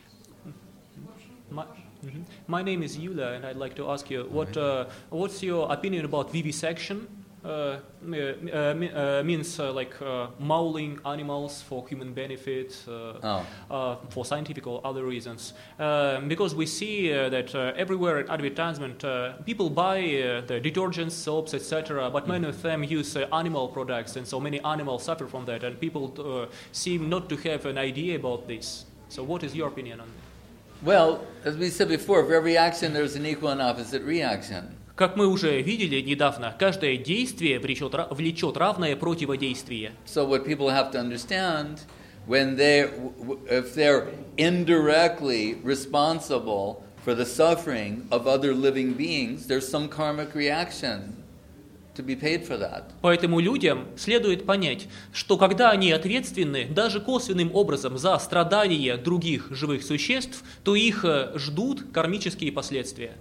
В общем, My, ваше. Mhm. My name is Yula, and I'd like to ask you what uh, what's your opinion about vivisection? Uh, uh, uh, uh, means uh, like uh, mauling animals for human benefit, uh, Oh. uh, for scientific or other reasons. Uh, because we see uh, that uh, everywhere in advertisement, uh, people buy uh, the detergents, soaps, et cetera. But many of them use uh, animal products, and so many animals suffer from that. And people uh, seem not to have an idea about this. So, what is your opinion on that? Well, as we said before, for every action there's an equal and opposite reaction. Как мы уже видели недавно, каждое действие влечет, ра- влечет равное противодействие. So what people have to understand, when they, if they're indirectly responsible for the suffering of other living beings, there's some karmic reaction to be paid for that. Поэтому людям следует понять, что когда они ответственны даже косвенным образом за страдания других живых существ, то их э, ждут кармические последствия.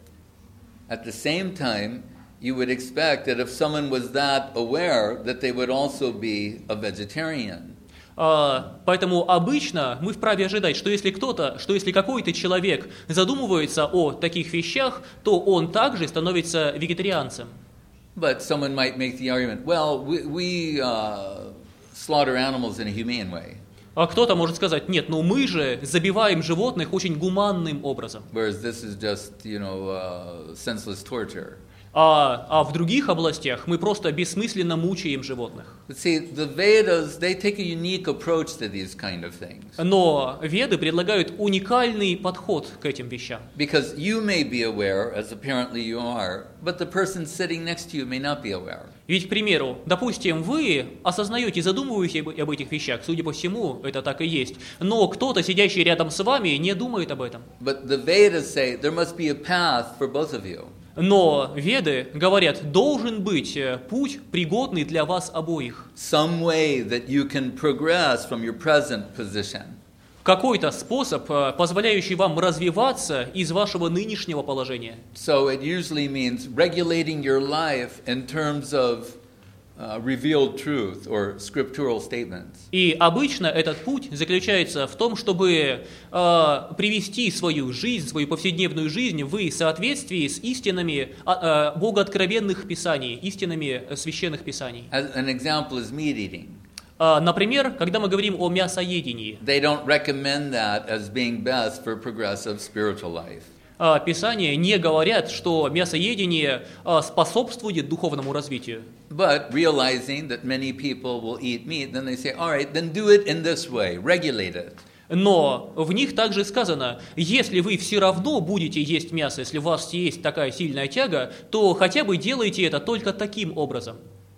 At the same time, you would expect that if someone was that aware, that they would also be a vegetarian. А, Поэтому обычно мы вправе ожидать, что если кто-то, что если какой-то человек задумывается о таких вещах, то он также становится вегетарианцем. But someone might make the argument, well, we, we uh, slaughter animals in a humane way, А кто-то может сказать, нет, ну мы же забиваем животных очень гуманным образом. whereas this is just, you know, uh, senseless torture. А, а в других областях мы просто бессмысленно мучаем животных. But see, the Vedas, they take a unique approach to these kind of things. Но веды предлагают уникальный подход к этим вещам. Because you may be aware, as apparently you are, but the person sitting next to you may not be aware. Ведь, к примеру, допустим, вы осознаете, задумываетесь об, об этих вещах, судя по всему, это так и есть, но кто-то, сидящий рядом с вами, не думает об этом. But the Vedas say there must be a path for both of you. Но веды говорят, должен быть э, путь, пригодный для вас обоих. Some way that you can progress from your present position. Какой-то способ, э, позволяющий вам развиваться из вашего нынешнего положения. So it usually means regulating your life in terms of uh, revealed truth or scriptural statements. И обычно этот путь заключается в том, чтобы э, привести свою жизнь, свою повседневную жизнь в соответствии с истинами э, богооткровенных писаний, истинами священных писаний. As an example is meat eating. Э, например, когда мы говорим о мясоедении, They don't recommend that as being best for progressive spiritual life. э, Писания не говорят, что мясоедение э, способствует духовному развитию. But realizing that many people will eat meat, then they say, all right, then do it in this way, regulate it. Но в них также сказано, если вы все равно будете есть мясо, если у вас есть такая сильная тяга, то хотя бы делайте это только таким образом.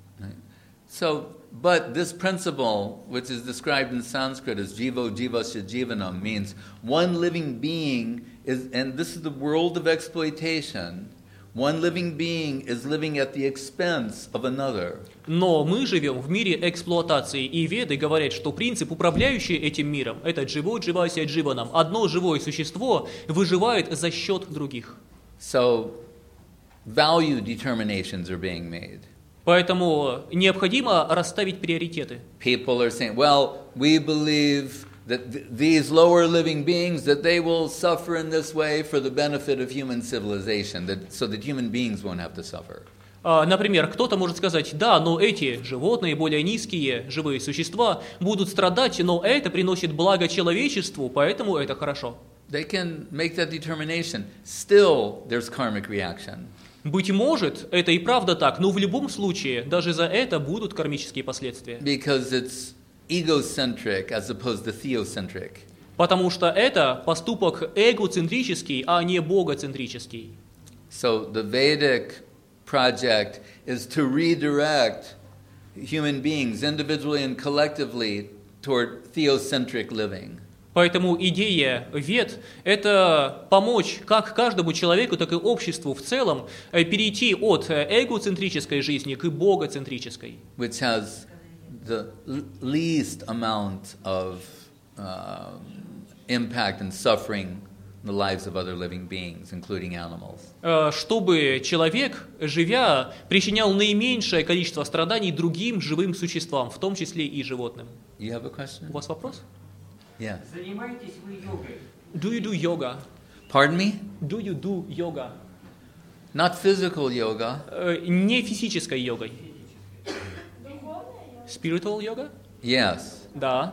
So, but this principle, which is described in Sanskrit as jivo jivasya jivanam, means one living being is, and this is the world of exploitation, one living being is living at the expense of another. Но мы живем в мире эксплуатации, и веды говорят, что принцип, управляющий этим миром, это дживо дживасya дживанам. Одно живое существо выживает за счет других. So, value determinations are being made. Поэтому необходимо расставить приоритеты. People are saying, well, we believe that th- these lower living beings, that they will suffer in this way for the benefit of human civilization, that, so that human beings won't have to suffer. А, Например, кто-то может сказать, да, но эти животные, более низкие живые существа будут страдать, но это приносит благо человечеству, поэтому это хорошо. They can make that determination. Still, there's karmic reaction. Быть может, это и правда так, но в любом случае, даже за это будут кармические последствия. Because it's egocentric as opposed to theocentric. Потому что это поступок эгоцентрический, а не богоцентрический. So the Vedic project is to redirect human beings individually and collectively toward theocentric living. Поэтому идея вед – это помочь как каждому человеку, так и обществу в целом э, перейти от эгоцентрической жизни к богоцентрической, Which has the l- least amount of uh, impact and suffering in the lives of other living beings, including animals. э, чтобы человек, живя, причинял наименьшее количество страданий другим живым существам, в том числе и животным. You have a question? У вас вопрос? Yeah. Занимаетесь вы йогой? Do you do yoga? Pardon me? Do you do yoga? Not physical yoga. Э, не физической йогой. Духовная Spiritual yoga? Yes. Да.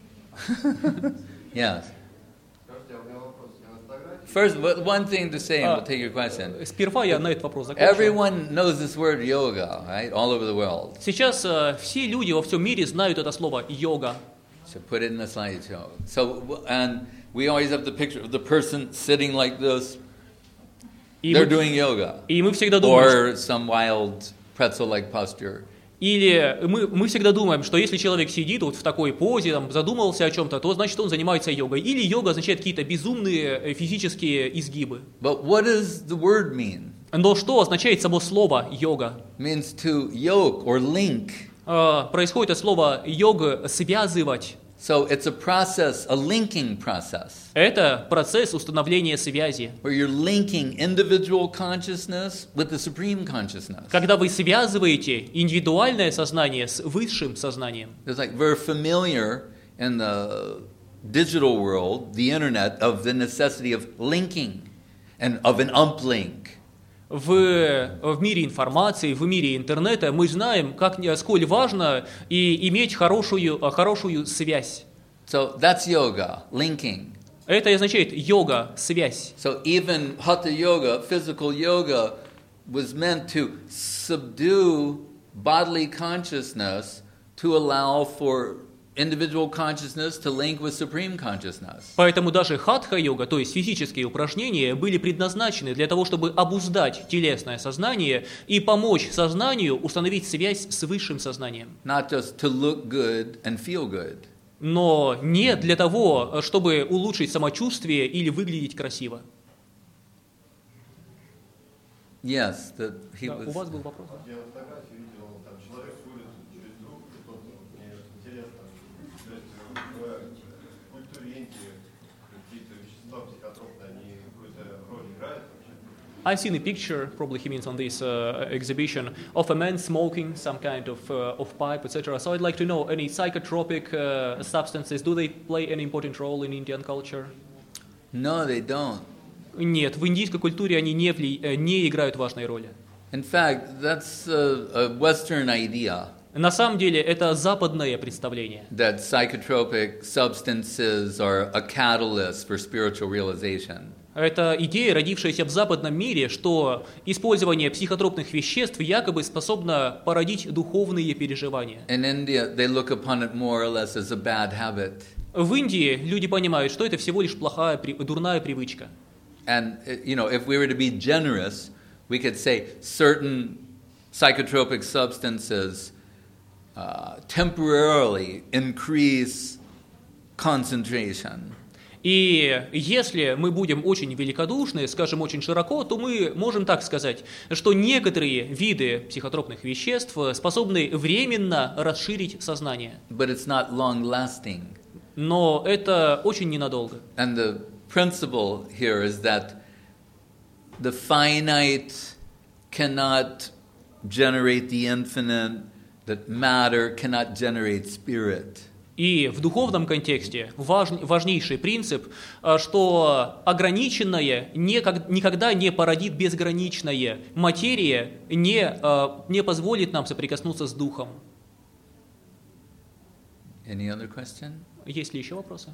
Yes. Скажите, а у меня вопрос. Я на фотографии. First, w- one thing to say, and Uh, we'll take your question. Сперва я на этот вопрос закончу. Everyone knows this word yoga, right? All over the world. Сейчас э, все люди во всем мире знают это слово йога. So put it in the slideshow. So, w- and we always have the picture of the person sitting like this. И They're мы, doing yoga. и мы всегда думаем, что- Or some wild pretzel-like posture. или мы, мы всегда думаем, что если человек сидит вот в такой позе, там, задумался о чем-то, то значит он занимается йогой. Или йога означает какие-то безумные э, физические изгибы. But what does the word mean? Но что означает само слово йога? It means to yoke or link. Э, происходит от слова йога связывать. So it's a process, a linking process, Это процесс установления связи. where you're linking individual consciousness with the supreme consciousness. Когда вы связываете индивидуальное сознание с высшим сознанием. It's like very familiar in the digital world, the internet, of the necessity of linking and of an uplink. В, в мире информации, в мире интернета мы знаем, как, сколь важно и иметь хорошую, хорошую связь. So that's yoga, linking. Это означает йога, связь. So even hatha yoga, physical yoga, was meant to subdue bodily consciousness to allow for individual consciousness to link with supreme consciousness. Поэтому даже хатха-йога, то есть физические упражнения, были предназначены для того, чтобы обуздать телесное сознание и помочь сознанию установить связь с высшим сознанием. Not just to look good and feel good. Но не для того, чтобы улучшить самочувствие или выглядеть красиво. Yes, that he Да, у was. вас был вопрос? да? Я на фотографии видел, там человек ходит через друг, кто-то, мне интересно, то есть в культуре Индии какие-то вещества психотропные, они какую-то роль играют вообще? I've seen a picture, probably he means on this uh, exhibition, of a man smoking some kind of uh, of pipe, et cetera. So I'd like to know, any psychotropic uh, substances, do they play an important role in Indian culture? No, they don't. Нет, в индийской культуре они не, вли... э, не играют важной роли. In fact, that's a, a Western idea На самом деле это западное представление, that psychotropic substances are a catalyst for spiritual realization. это идея, родившаяся в западном мире, что использование психотропных веществ якобы способно породить духовные переживания. In India, they look upon it more or less as a bad habit. В Индии люди понимают, что это всего лишь плохая, при- дурная привычка. And, uh, you know, if we were to be generous, we could say certain psychotropic substances uh, temporarily increase concentration. И если мы будем очень великодушны, скажем очень широко, то мы можем так сказать, что некоторые виды психотропных веществ способны временно расширить сознание. But it's not long-lasting. Но это очень ненадолго. And the principle here is that the finite cannot generate the infinite, that matter cannot generate spirit. И в духовном контексте важ, важнейший принцип, что ограниченное никак, никогда не породит безграничное. Материя не, не позволит нам соприкоснуться с духом. Any other question? Есть ли еще вопросы?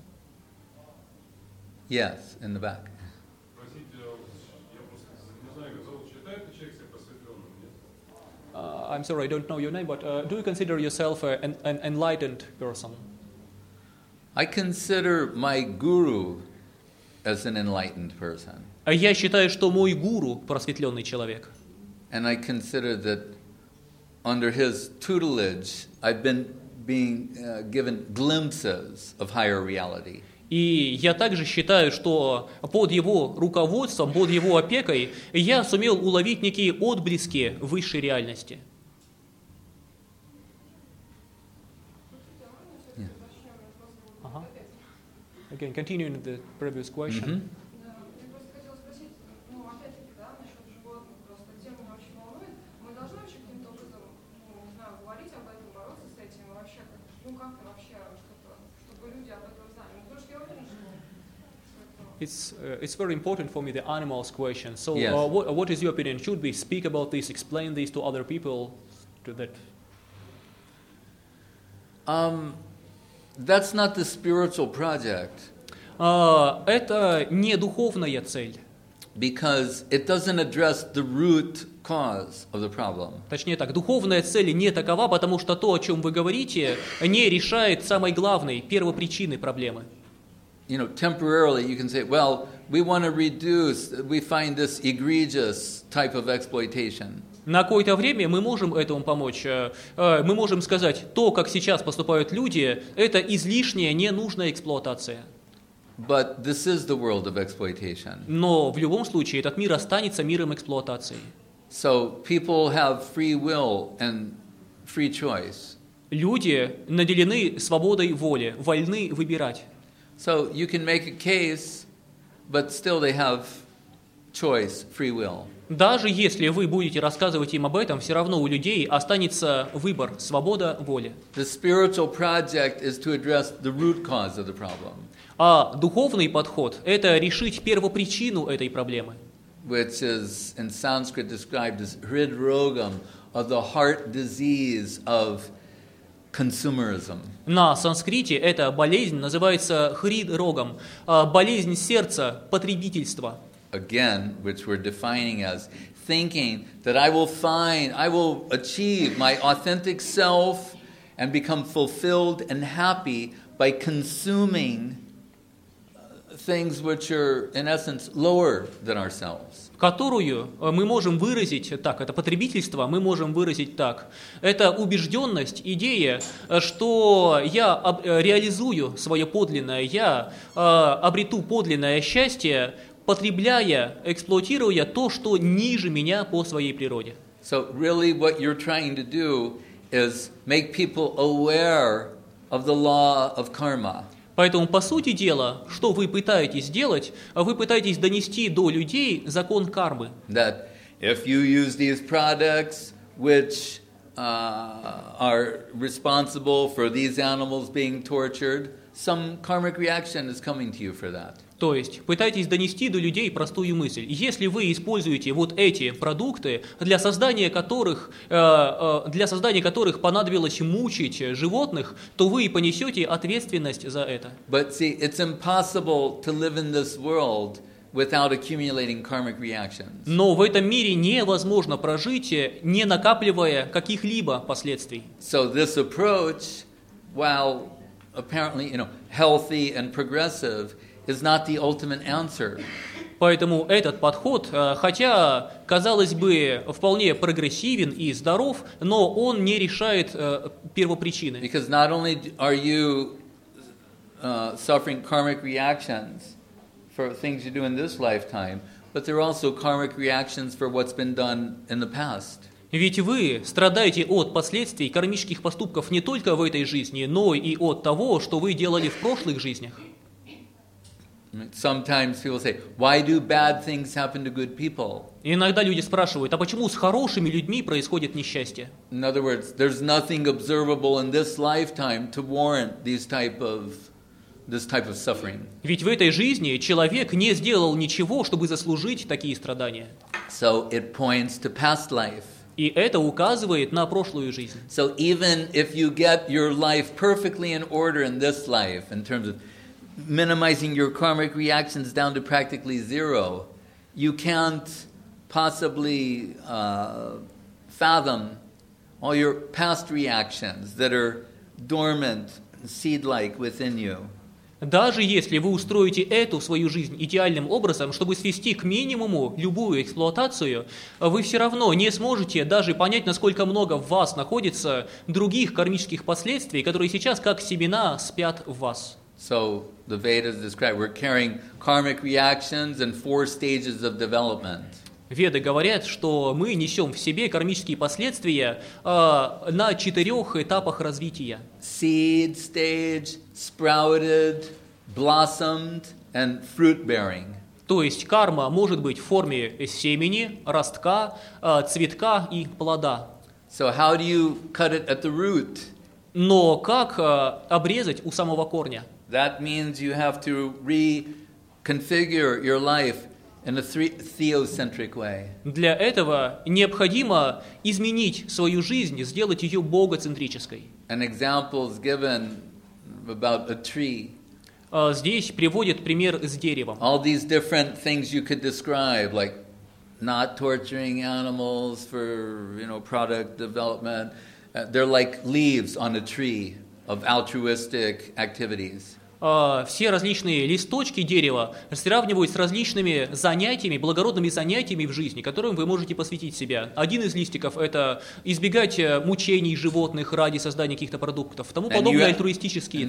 Yes, in the back. Простите, я просто не знаю, как зовут. Считает ли человек себя просветленным? Нет? Uh, I'm sorry, I don't know your name, but uh, do you consider yourself a, an, an enlightened person? I consider my guru as an enlightened person. Я считаю, что мой гуру просветленный человек. And I consider that under his tutelage, I've been being uh, given glimpses of higher reality. И я также считаю, что под его руководством, под его опекой я сумел уловить некие отблески высшей реальности. Ага. Again, continuing the previous question. Mhm. Да, я просто хотела спросить, ну, опять-таки, да, насчет животных, просто тема меня очень волнует. Мы должны вообще каким-то образом, ну, не знаю, говорить об этом, бороться с этим, и вообще, как, ну, как-то вообще что-то, чтобы люди об этом знали. Ну, потому что я уверена, что It's uh, it's very important for me, the animals question. So, Yes. uh, what, what is your opinion? Should we speak about this, explain this to other people, to that? Um, that's not the spiritual project Uh, это не духовная цель. because it doesn't address the root cause of the problem. Точнее так, духовная цель не такова, потому что то, о чем вы говорите, не решает самой главной, первопричины проблемы. You know, temporarily you can say, well, we want to reduce, we find this egregious type of exploitation. На какое-то время мы можем этому помочь. Э, э, Мы можем сказать, то, как сейчас поступают люди, это излишняя, ненужная эксплуатация. But this is the world of exploitation. Но в любом случае этот мир останется миром эксплуатации. So people have free will and free choice. Люди наделены свободой воли, вольны выбирать. So you can make a case, but still they have choice, free will. Даже если вы будете рассказывать им об этом, все равно у людей останется выбор, свобода воли. The spiritual project is to address the root cause of the problem, А духовный подход – это решить первопричину этой проблемы, which is in Sanskrit described as hridrogam, of the heart disease of consumerism. На санскрите эта болезнь называется хрид-рогом, а, болезнь сердца, потребительства. Again, which we're defining as thinking that I will find, I will achieve my authentic self and become fulfilled and happy by consuming things which are, in essence, lower than ourselves. Которую мы можем выразить так, это потребительство, мы можем выразить так. Это убежденность, идея, что я об- реализую свое подлинное «я», а, обрету подлинное счастье потребляя, эксплуатируя то, что ниже меня по своей природе. So really what you're trying to do is make people aware of the law of karma. Поэтому, по сути дела, что вы пытаетесь сделать, вы пытаетесь донести до людей закон кармы. That if you use these products which uh, are responsible for these animals being tortured, some karmic reaction is coming to you for that. То есть, пытайтесь донести до людей простую мысль. Если вы используете вот эти продукты, для создания которых, э, э, для создания которых понадобилось мучить животных, то вы понесете ответственность за это. But see, it's impossible to live in this world without accumulating karmic reactions. Но в этом мире невозможно прожить, не накапливая каких-либо последствий. So this approach, while apparently, you know, healthy and progressive, is not the ultimate answer. Поэтому этот подход, хотя, казалось бы, вполне прогрессивен и здоров, но он не решает первопричины. Because not only are you uh, suffering karmic reactions for things you do in this lifetime, but there are also karmic reactions for what's been done in the past. Ведь вы страдаете от последствий кармических поступков не только в этой жизни, но и от того, что вы делали в прошлых жизнях. Sometimes people say, why do bad things happen to good people? И иногда люди спрашивают, а почему с хорошими людьми происходит несчастье? In other words, there's nothing observable in this lifetime to warrant these type of, this type of suffering. Ведь в этой жизни человек не сделал ничего, чтобы заслужить такие страдания. So it points to past life. И это указывает на прошлую жизнь. So even if you get your life perfectly in order in this life, in terms of minimizing your karmic reactions down to practically zero, you can't possibly uh, fathom all your past reactions that are dormant, seed-like within you. Даже если вы устроите эту свою жизнь идеальным образом, чтобы свести к минимуму любую эксплуатацию, вы все равно не сможете даже понять, насколько много в вас находится других кармических последствий, которые сейчас как семена спят в вас. So the Vedas describe we're carrying karmic reactions in four stages of development. Веды говорят, что мы несем в себе кармические последствия э, на четырех этапах развития. Seed stage, sprouted, blossomed, and fruit-bearing. То есть карма может быть в форме семени, ростка, э, цветка и плода. So how do you cut it at the root? Но как э, обрезать у самого корня? That means you have to reconfigure your life in a theocentric way. Для этого необходимо изменить свою жизнь, сделать ее богоцентрической. An example is given about a tree. Э, здесь приводит пример с деревом. All these different things you could describe, like not torturing animals for, you know, product development. Uh, they're like leaves on a tree of altruistic activities. Все различные листочки дерева сравнивают с различными занятиями, благородными занятиями в жизни, которым вы можете посвятить себя. Один из листиков – это избегать мучений животных ради создания каких-то продуктов, тому подобные альтруистические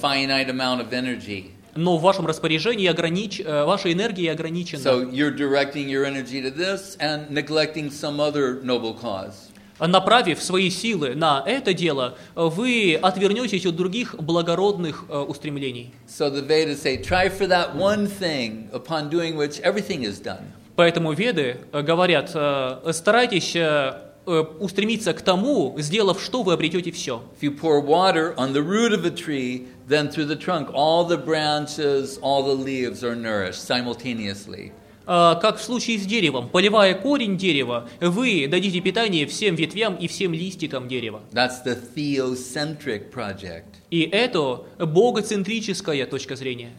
цели. Но в вашем распоряжении огранич... ваша энергия ограничена. So you're directing your energy to this and neglecting some other noble cause. Направив свои силы на это дело, вы отвернетесь от других благородных э, устремлений. So the Vedas say, try for that one thing upon doing which everything is done. Поэтому Веды говорят, э, старайтесь э, устремиться к тому, сделав что, вы обретете все. If you pour water on the root of a tree, then through the trunk, all the branches, all the leaves are nourished simultaneously. Как в случае с деревом, поливая корень дерева, вы дадите питание всем ветвям и всем листикам дерева. That's the theocentric project. И это богоцентрическая точка зрения.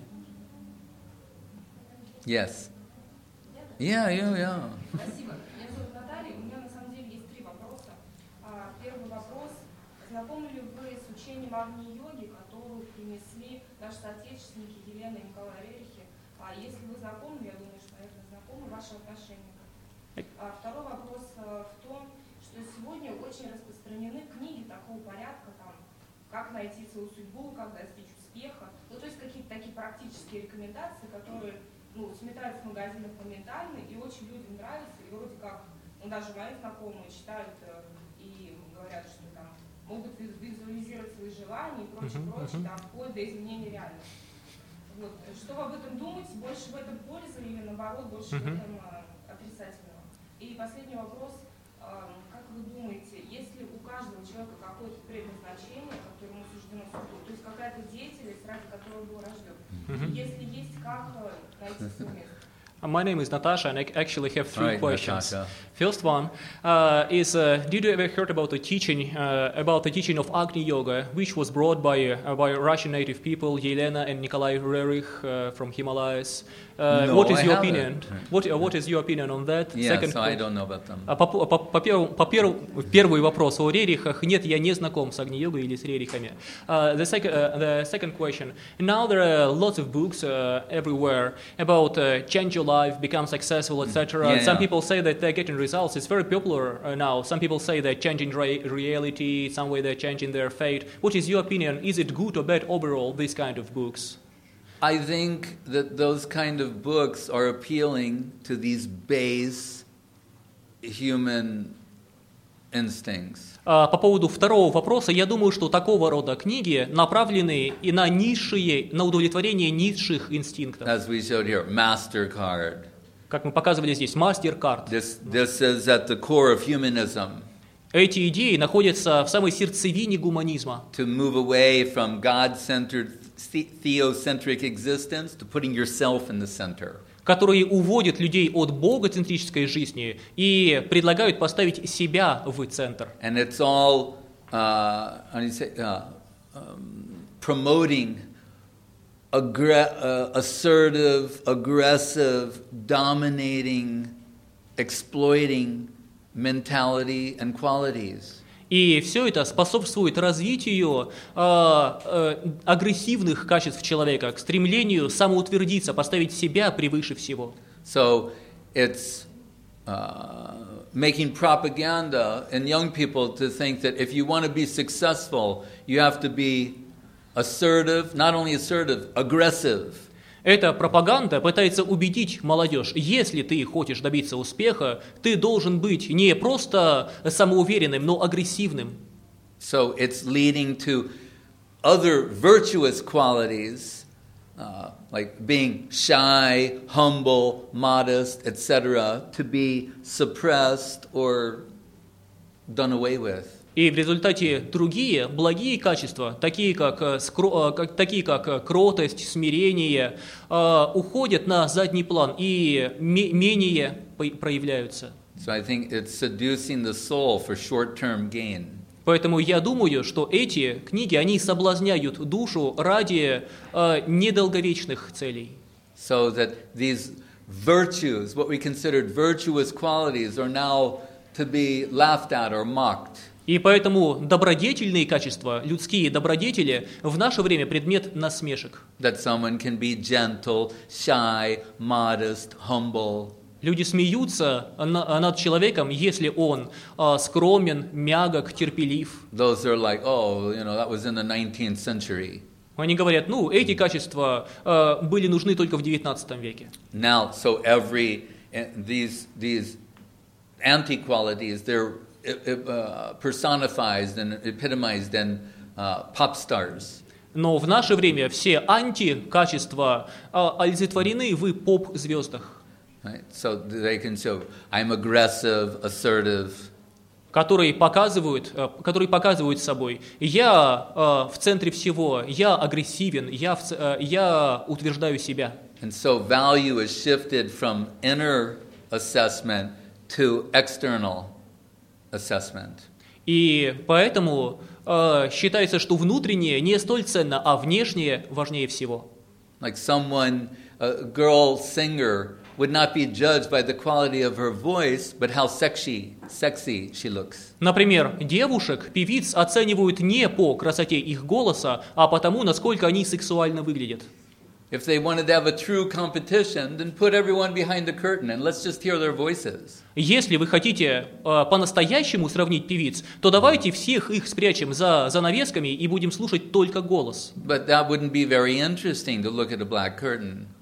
Yes. Yeah, yeah, yeah. Спасибо. Меня зовут Наталья. У меня на самом деле есть три вопроса. Первый вопрос. Знакомы ли вы с учением Агни-йоги, которую принесли наши соотечественники Елена и Николай Рерихи? А если вы знакомы, я думаю, что, наверное, знакомы, ваши отношения. А второй вопрос в том, что сегодня очень распространены книги такого порядка, там, как найти свою судьбу, как достичь успеха. Ну, то есть какие-то такие практические рекомендации, которые ну, сметают в магазинах моментально, и очень людям нравится, и вроде как, ну, даже мои знакомые читают э, и говорят, что там могут виз- визуализировать свои желания и прочее, Мгм, прочее, мгм. там, вплоть до изменения реальности. Вот. Что вы об этом думаете? Больше в этом пользы или наоборот, больше в Мгм. этом э, отрицательного? И последний вопрос. Э, как вы думаете, есть ли у каждого человека какое-то предназначение, которому суждено судьбой? То есть какая-то деятельность, ради которой был рожден? Мгм. Если есть, как э, найти свое место? My name is Natasha, and I actually have All three right, questions. Natasha. First one uh, is: uh, Did you ever heard about the teaching uh, about the teaching of Agni Yoga, which was brought by uh, by Russian native people, Yelena and Nikolai Rerich uh, from Himalayas? Uh, No, what is I your haven't. opinion? What uh, What is your opinion on that? Yeah, Second so I que- don't know about them. А по, по, по, первому- по первому- первый вопрос о рерихах. Нет, я не знаком с Агни-йогой или с рерихами. Uh, the, sec- uh, the second question. Now there are lots of books uh, everywhere about uh, change your life, become successful, et cetera. Yeah, And some yeah. people say that they're getting results. It's very popular uh, now. Some people say they're changing re- reality, some way they're changing their fate. What is your opinion? Is it good or bad overall, this kind of books? I think that those kind of books are appealing to these base human instincts. А, По поводу второго вопроса, я думаю, что такого рода книги направлены и на низшие, на удовлетворение низших инстинктов. As we showed here, MasterCard. Как мы показывали здесь, MasterCard. This, this is at the core of humanism, Эти идеи находятся в самой сердцевине гуманизма. to move away from God-centered, the- theocentric existence to putting yourself in the center. Которые уводят людей от богоцентрической жизни и предлагают поставить себя в центр. And it's all, uh, how do you say, uh, um, promoting aggre- uh, assertive, aggressive, dominating, exploiting mentality and qualities. И все это способствует развитию э, э, агрессивных качеств человека, к стремлению самоутвердиться, поставить себя превыше всего. So it's uh, making propaganda in young people to think that if you want to be successful, you have to be assertive, not only assertive, aggressive. Эта пропаганда пытается убедить молодежь, если ты хочешь добиться успеха, ты должен быть не просто самоуверенным, но агрессивным. So it's leading to other virtuous qualities, uh, like being shy, humble, modest, et cetera, to be suppressed or done away with. И в результате другие благие качества, такие как, э, скро- э, как, такие как э, кротость, смирение, э, уходят на задний план и ме- менее по- проявляются. So I think it's seducing the soul for short-term gain. Поэтому я думаю, что эти книги, они соблазняют душу ради э, недолговечных целей. So that these virtues, what we considered virtuous qualities, are now to be laughed at or mocked. И поэтому добродетельные качества, людские добродетели, в наше время предмет насмешек. That someone can be gentle, shy, modest, humble. Люди смеются на- над человеком, если он э, скромен, мягок, терпелив. Those are like, oh, you know, that was in the nineteenth century. Они говорят, ну, эти качества э, были нужны только в девятнадцатом веке. Now, so every, eh, these, these anti-qualities, they're uh, personified and epitomized in uh, pop stars. Но в наше время все антикачества э, олицетворены в поп-звездах, Right? So they can show, I'm aggressive, assertive, которые показывают, э, которые показывают собой, я э, в центре всего, я агрессивен, я, в ц- э, я утверждаю себя. and so value is shifted from inner assessment to external assessment. И поэтому э, считается, что внутреннее не столь ценно, а внешнее важнее всего. Like someone, a girl singer, would not be judged by the quality of her voice, but how sexy, sexy she looks. Например, девушек, певиц оценивают не по красоте их голоса, а потому, насколько они сексуально выглядят. If they wanted to have a true competition, then put everyone behind the curtain and let's just hear their voices. Если вы хотите э, по-настоящему сравнить певиц, то давайте всех их спрячем за занавесками и будем слушать только голос. But that wouldn't be very interesting to look at a black curtain.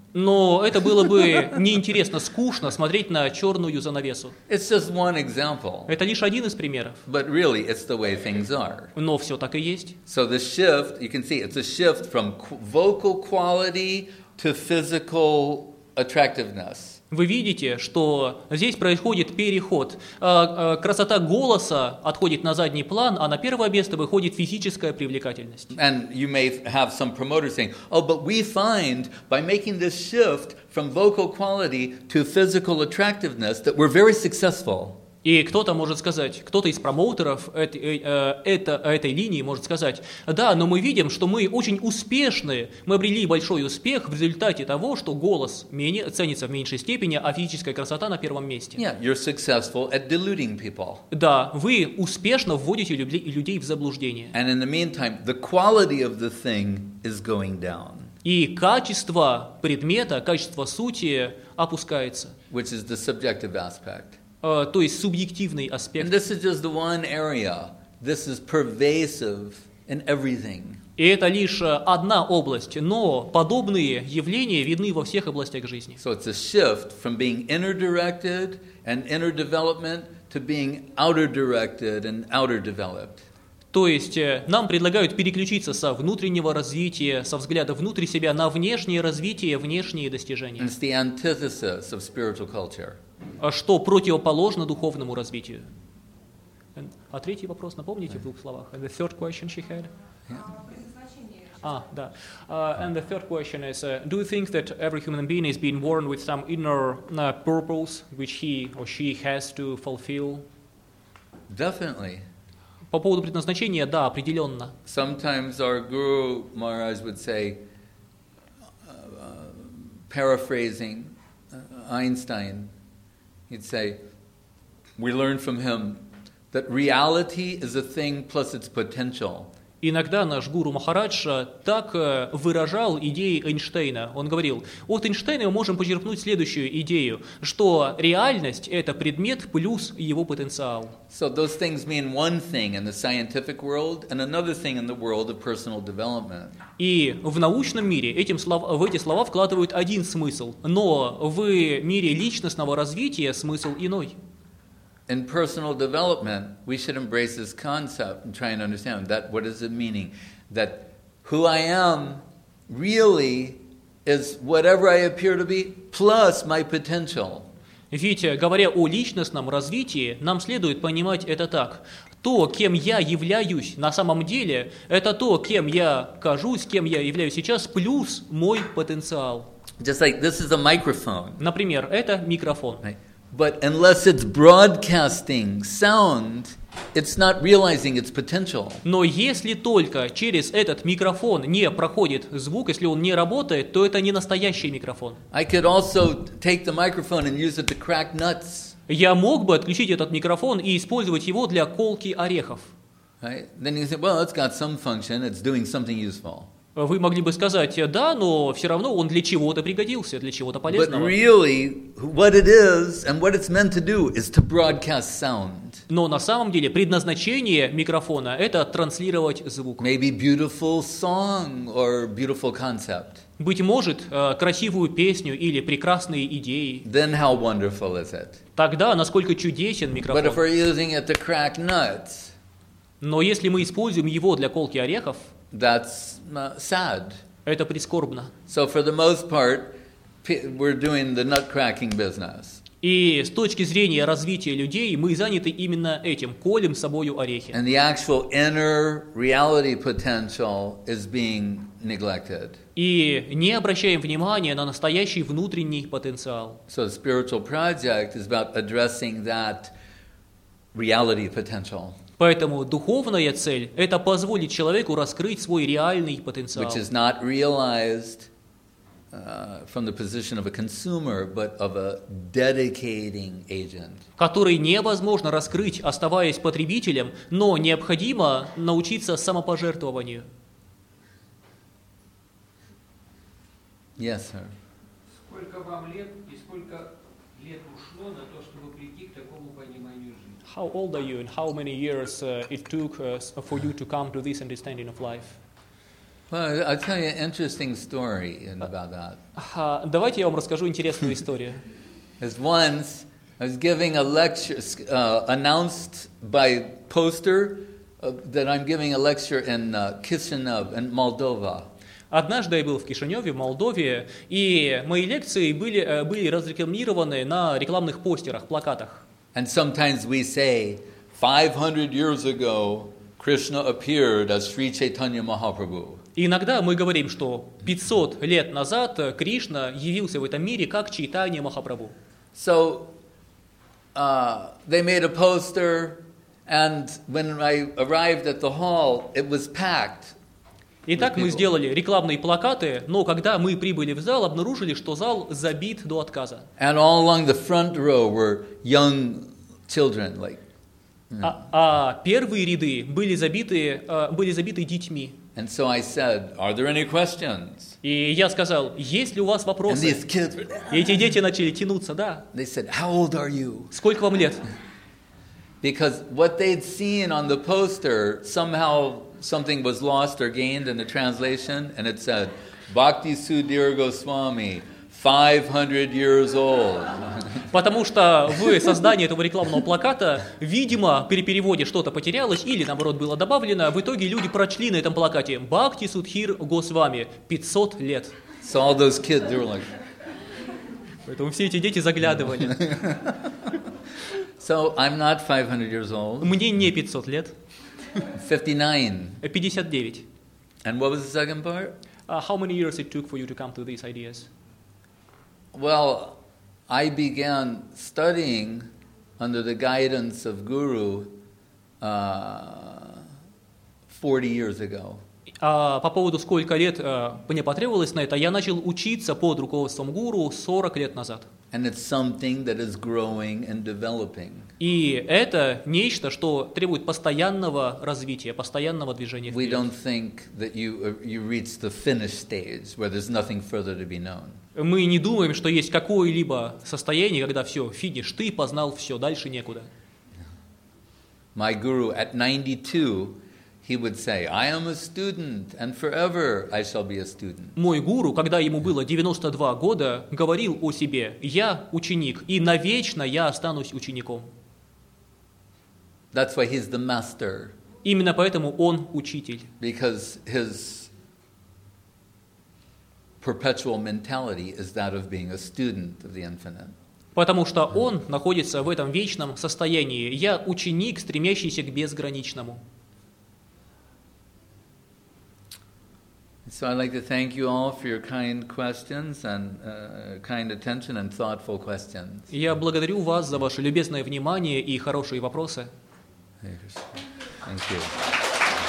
Но это было бы неинтересно, скучно смотреть на черную занавесу. It's just one example. Это лишь один из примеров. But really, it's the way things are. Но все так и есть. So the shift, you can see, it's a shift from qu- vocal quality to physical attractiveness. Вы видите, что здесь происходит переход. А, а, Красота голоса отходит на задний план, а на первое место выходит физическая привлекательность. And you may have some promoters saying, oh, but we find by making this shift from vocal quality to physical attractiveness that we're very successful. И кто-то может сказать, кто-то из промоутеров этой, э, это, этой линии может сказать, да, но мы видим, что мы очень успешны, мы обрели большой успех в результате того, что голос менее, ценится в меньшей степени, а физическая красота на первом месте. Yeah, you're successful at deluding people. Да, вы успешно вводите людей, людей в заблуждение. And in the meantime, the quality of the thing is going down, И качество предмета, качество сути опускается. which is the subjective aspect. Э, то есть субъективный And аспект. this is just the one area. This is pervasive in everything. И это лишь э, одна область, но подобные явления видны во всех областях жизни. So it's a shift from being inner-directed and inner development to being outer-directed and outer-developed. То есть э, нам предлагают переключиться со внутреннего развития, со взгляда внутрь себя на внешнее развитие, внешние And достижения, it's the antithesis of spiritual culture. а что противоположно духовному развитию. And- А третий вопрос, напомните в двух словах. And the third question she had? Предназначение. Ah, да. Uh, and the third question is, uh, do you think that every human being is being born with some inner uh, purpose which he or she has to fulfill? Definitely. По поводу предназначения, да, определенно. Sometimes our Guru Maharaj would say, uh, uh, paraphrasing uh, Einstein, he'd say, we learn from him that reality is a thing plus its potential. Иногда наш гуру Махарадж так э, выражал идеи Эйнштейна. Он говорил, от Эйнштейна мы можем почерпнуть следующую идею, что реальность – это предмет плюс его потенциал. So those things mean one thing in the scientific world and another thing in the world of personal development. И в научном мире этим слов, в эти слова вкладывают один смысл, но в мире личностного развития смысл иной. In personal development, we should embrace this concept and try and understand that. What is it meaning? That who I am really is whatever I appear to be plus my potential. Ведь, говоря о личностном развитии, нам следует понимать это так. То, кем я являюсь на самом деле, это то, кем я кажусь, кем я являюсь сейчас, плюс мой потенциал. Just like this is a microphone, Например, это микрофон. right? But unless it's broadcasting sound, it's not realizing its potential. Но если только через этот микрофон не проходит звук, если он не работает, то это не настоящий микрофон. I could also take the microphone and use it to crack nuts. Я мог бы отключить этот микрофон и использовать его для колки орехов. Right? Then you say, well, it's got some function, it's doing something useful. Вы могли бы сказать, да, но все равно он для чего-то пригодился, для чего-то But полезного. really, what it is and what it's meant to do is to broadcast sound. Но на самом деле предназначение микрофона – это транслировать звук. Maybe beautiful song or beautiful concept. Быть может, э, красивую песню или прекрасные идеи. Then how wonderful is it? Тогда насколько чудесен But if микрофон. we're using it to crack nuts, Но если мы используем его для колки орехов, that's uh, sad. это прискорбно. So for the most part, p- we're doing the nut cracking business. И с точки зрения развития людей мы заняты именно этим, колем собою орехи. And the actual inner reality potential is being neglected. И не обращаем внимания на настоящий внутренний потенциал. So the spiritual project is about addressing that reality potential, Поэтому духовная цель – это позволить человеку раскрыть свой реальный потенциал, which is not realized uh, from the position of a consumer, but of a dedicating agent. который невозможно раскрыть, оставаясь потребителем, но необходимо научиться самопожертвованию. Yes, sir. Сколько вам лет и сколько лет ушло на то, чтобы прийти к такому пониманию жизни? How old are you and how many years uh, it took uh, for you to come to this understanding of life? Well, I'll tell you an interesting story about that. А, Давайте я вам расскажу интересную историю. As once I was giving a lecture, uh, announced by poster uh, that I'm giving a lecture in uh, Chisinau, in Moldova. Однажды я был в Кишиневе, в Молдове, и мои лекции были, э, были разрекламированы на рекламных постерах, плакатах. And sometimes we say, five hundred years ago, Krishna appeared as Sri Chaitanya Mahaprabhu. И иногда мы говорим, что пятьсот лет назад Кришна явился в этом мире как Чайтанья Махапрабху. So uh, they made a poster, and when I arrived at the hall, it was packed. Итак, мы сделали рекламные плакаты, но когда мы прибыли в зал, обнаружили, что зал забит до отказа. And all along the front row were young children, like. А, а первые ряды были забиты, а, были забиты детьми. And so I said, "Are there any questions?" И я сказал, есть ли у вас And вопросы? these kids were there. И эти дети начали тянуться, да. They said, "How old are you?" Сколько вам лет? Because what they'd seen on the poster, somehow something was lost or gained in the translation, and it said, "Bhakti Sudhir Goswami, five hundred years old." Потому что в создании этого рекламного плаката, видимо, при переводе что-то потерялось или, наоборот, было добавлено. В итоге люди прочли на этом плакате «Бхакти Судхир Госвами, пятьсот лет». So all those kids, they were like. Поэтому все эти дети заглядывали. So I'm not five hundred years old. Мне не пятьсот лет, fifty-nine. пятьдесят девять. And what was the second part? Uh, how many years it took for you to come to these ideas? Well, I began studying under the guidance of Guru uh, forty years ago. А по поводу сколько лет uh, мне потребовалось на это, я начал учиться под руководством гуру сорок лет назад. And it's something that is growing and developing. И это нечто, что требует постоянного развития, постоянного движения We вперед. don't think that you you reach the finish stage where there's nothing further to be known. Мы не думаем, что есть какое-либо состояние, когда все, финиш, ты познал все, дальше некуда. My guru at ninety-two, he would say, "I am a student, and forever I shall be a student." Мой гуру, когда ему было девяносто два года, говорил о себе: «Я ученик, и навечно я останусь учеником». That's why he's the master, Именно поэтому он учитель. because his perpetual mentality is that of being a student of the infinite. Потому что он находится в этом вечном состоянии. Я ученик, стремящийся к безграничному. So I'd like to thank you all for your kind questions and uh, kind attention and thoughtful questions. Я благодарю вас за ваше любезное внимание и хорошие вопросы. Thank you.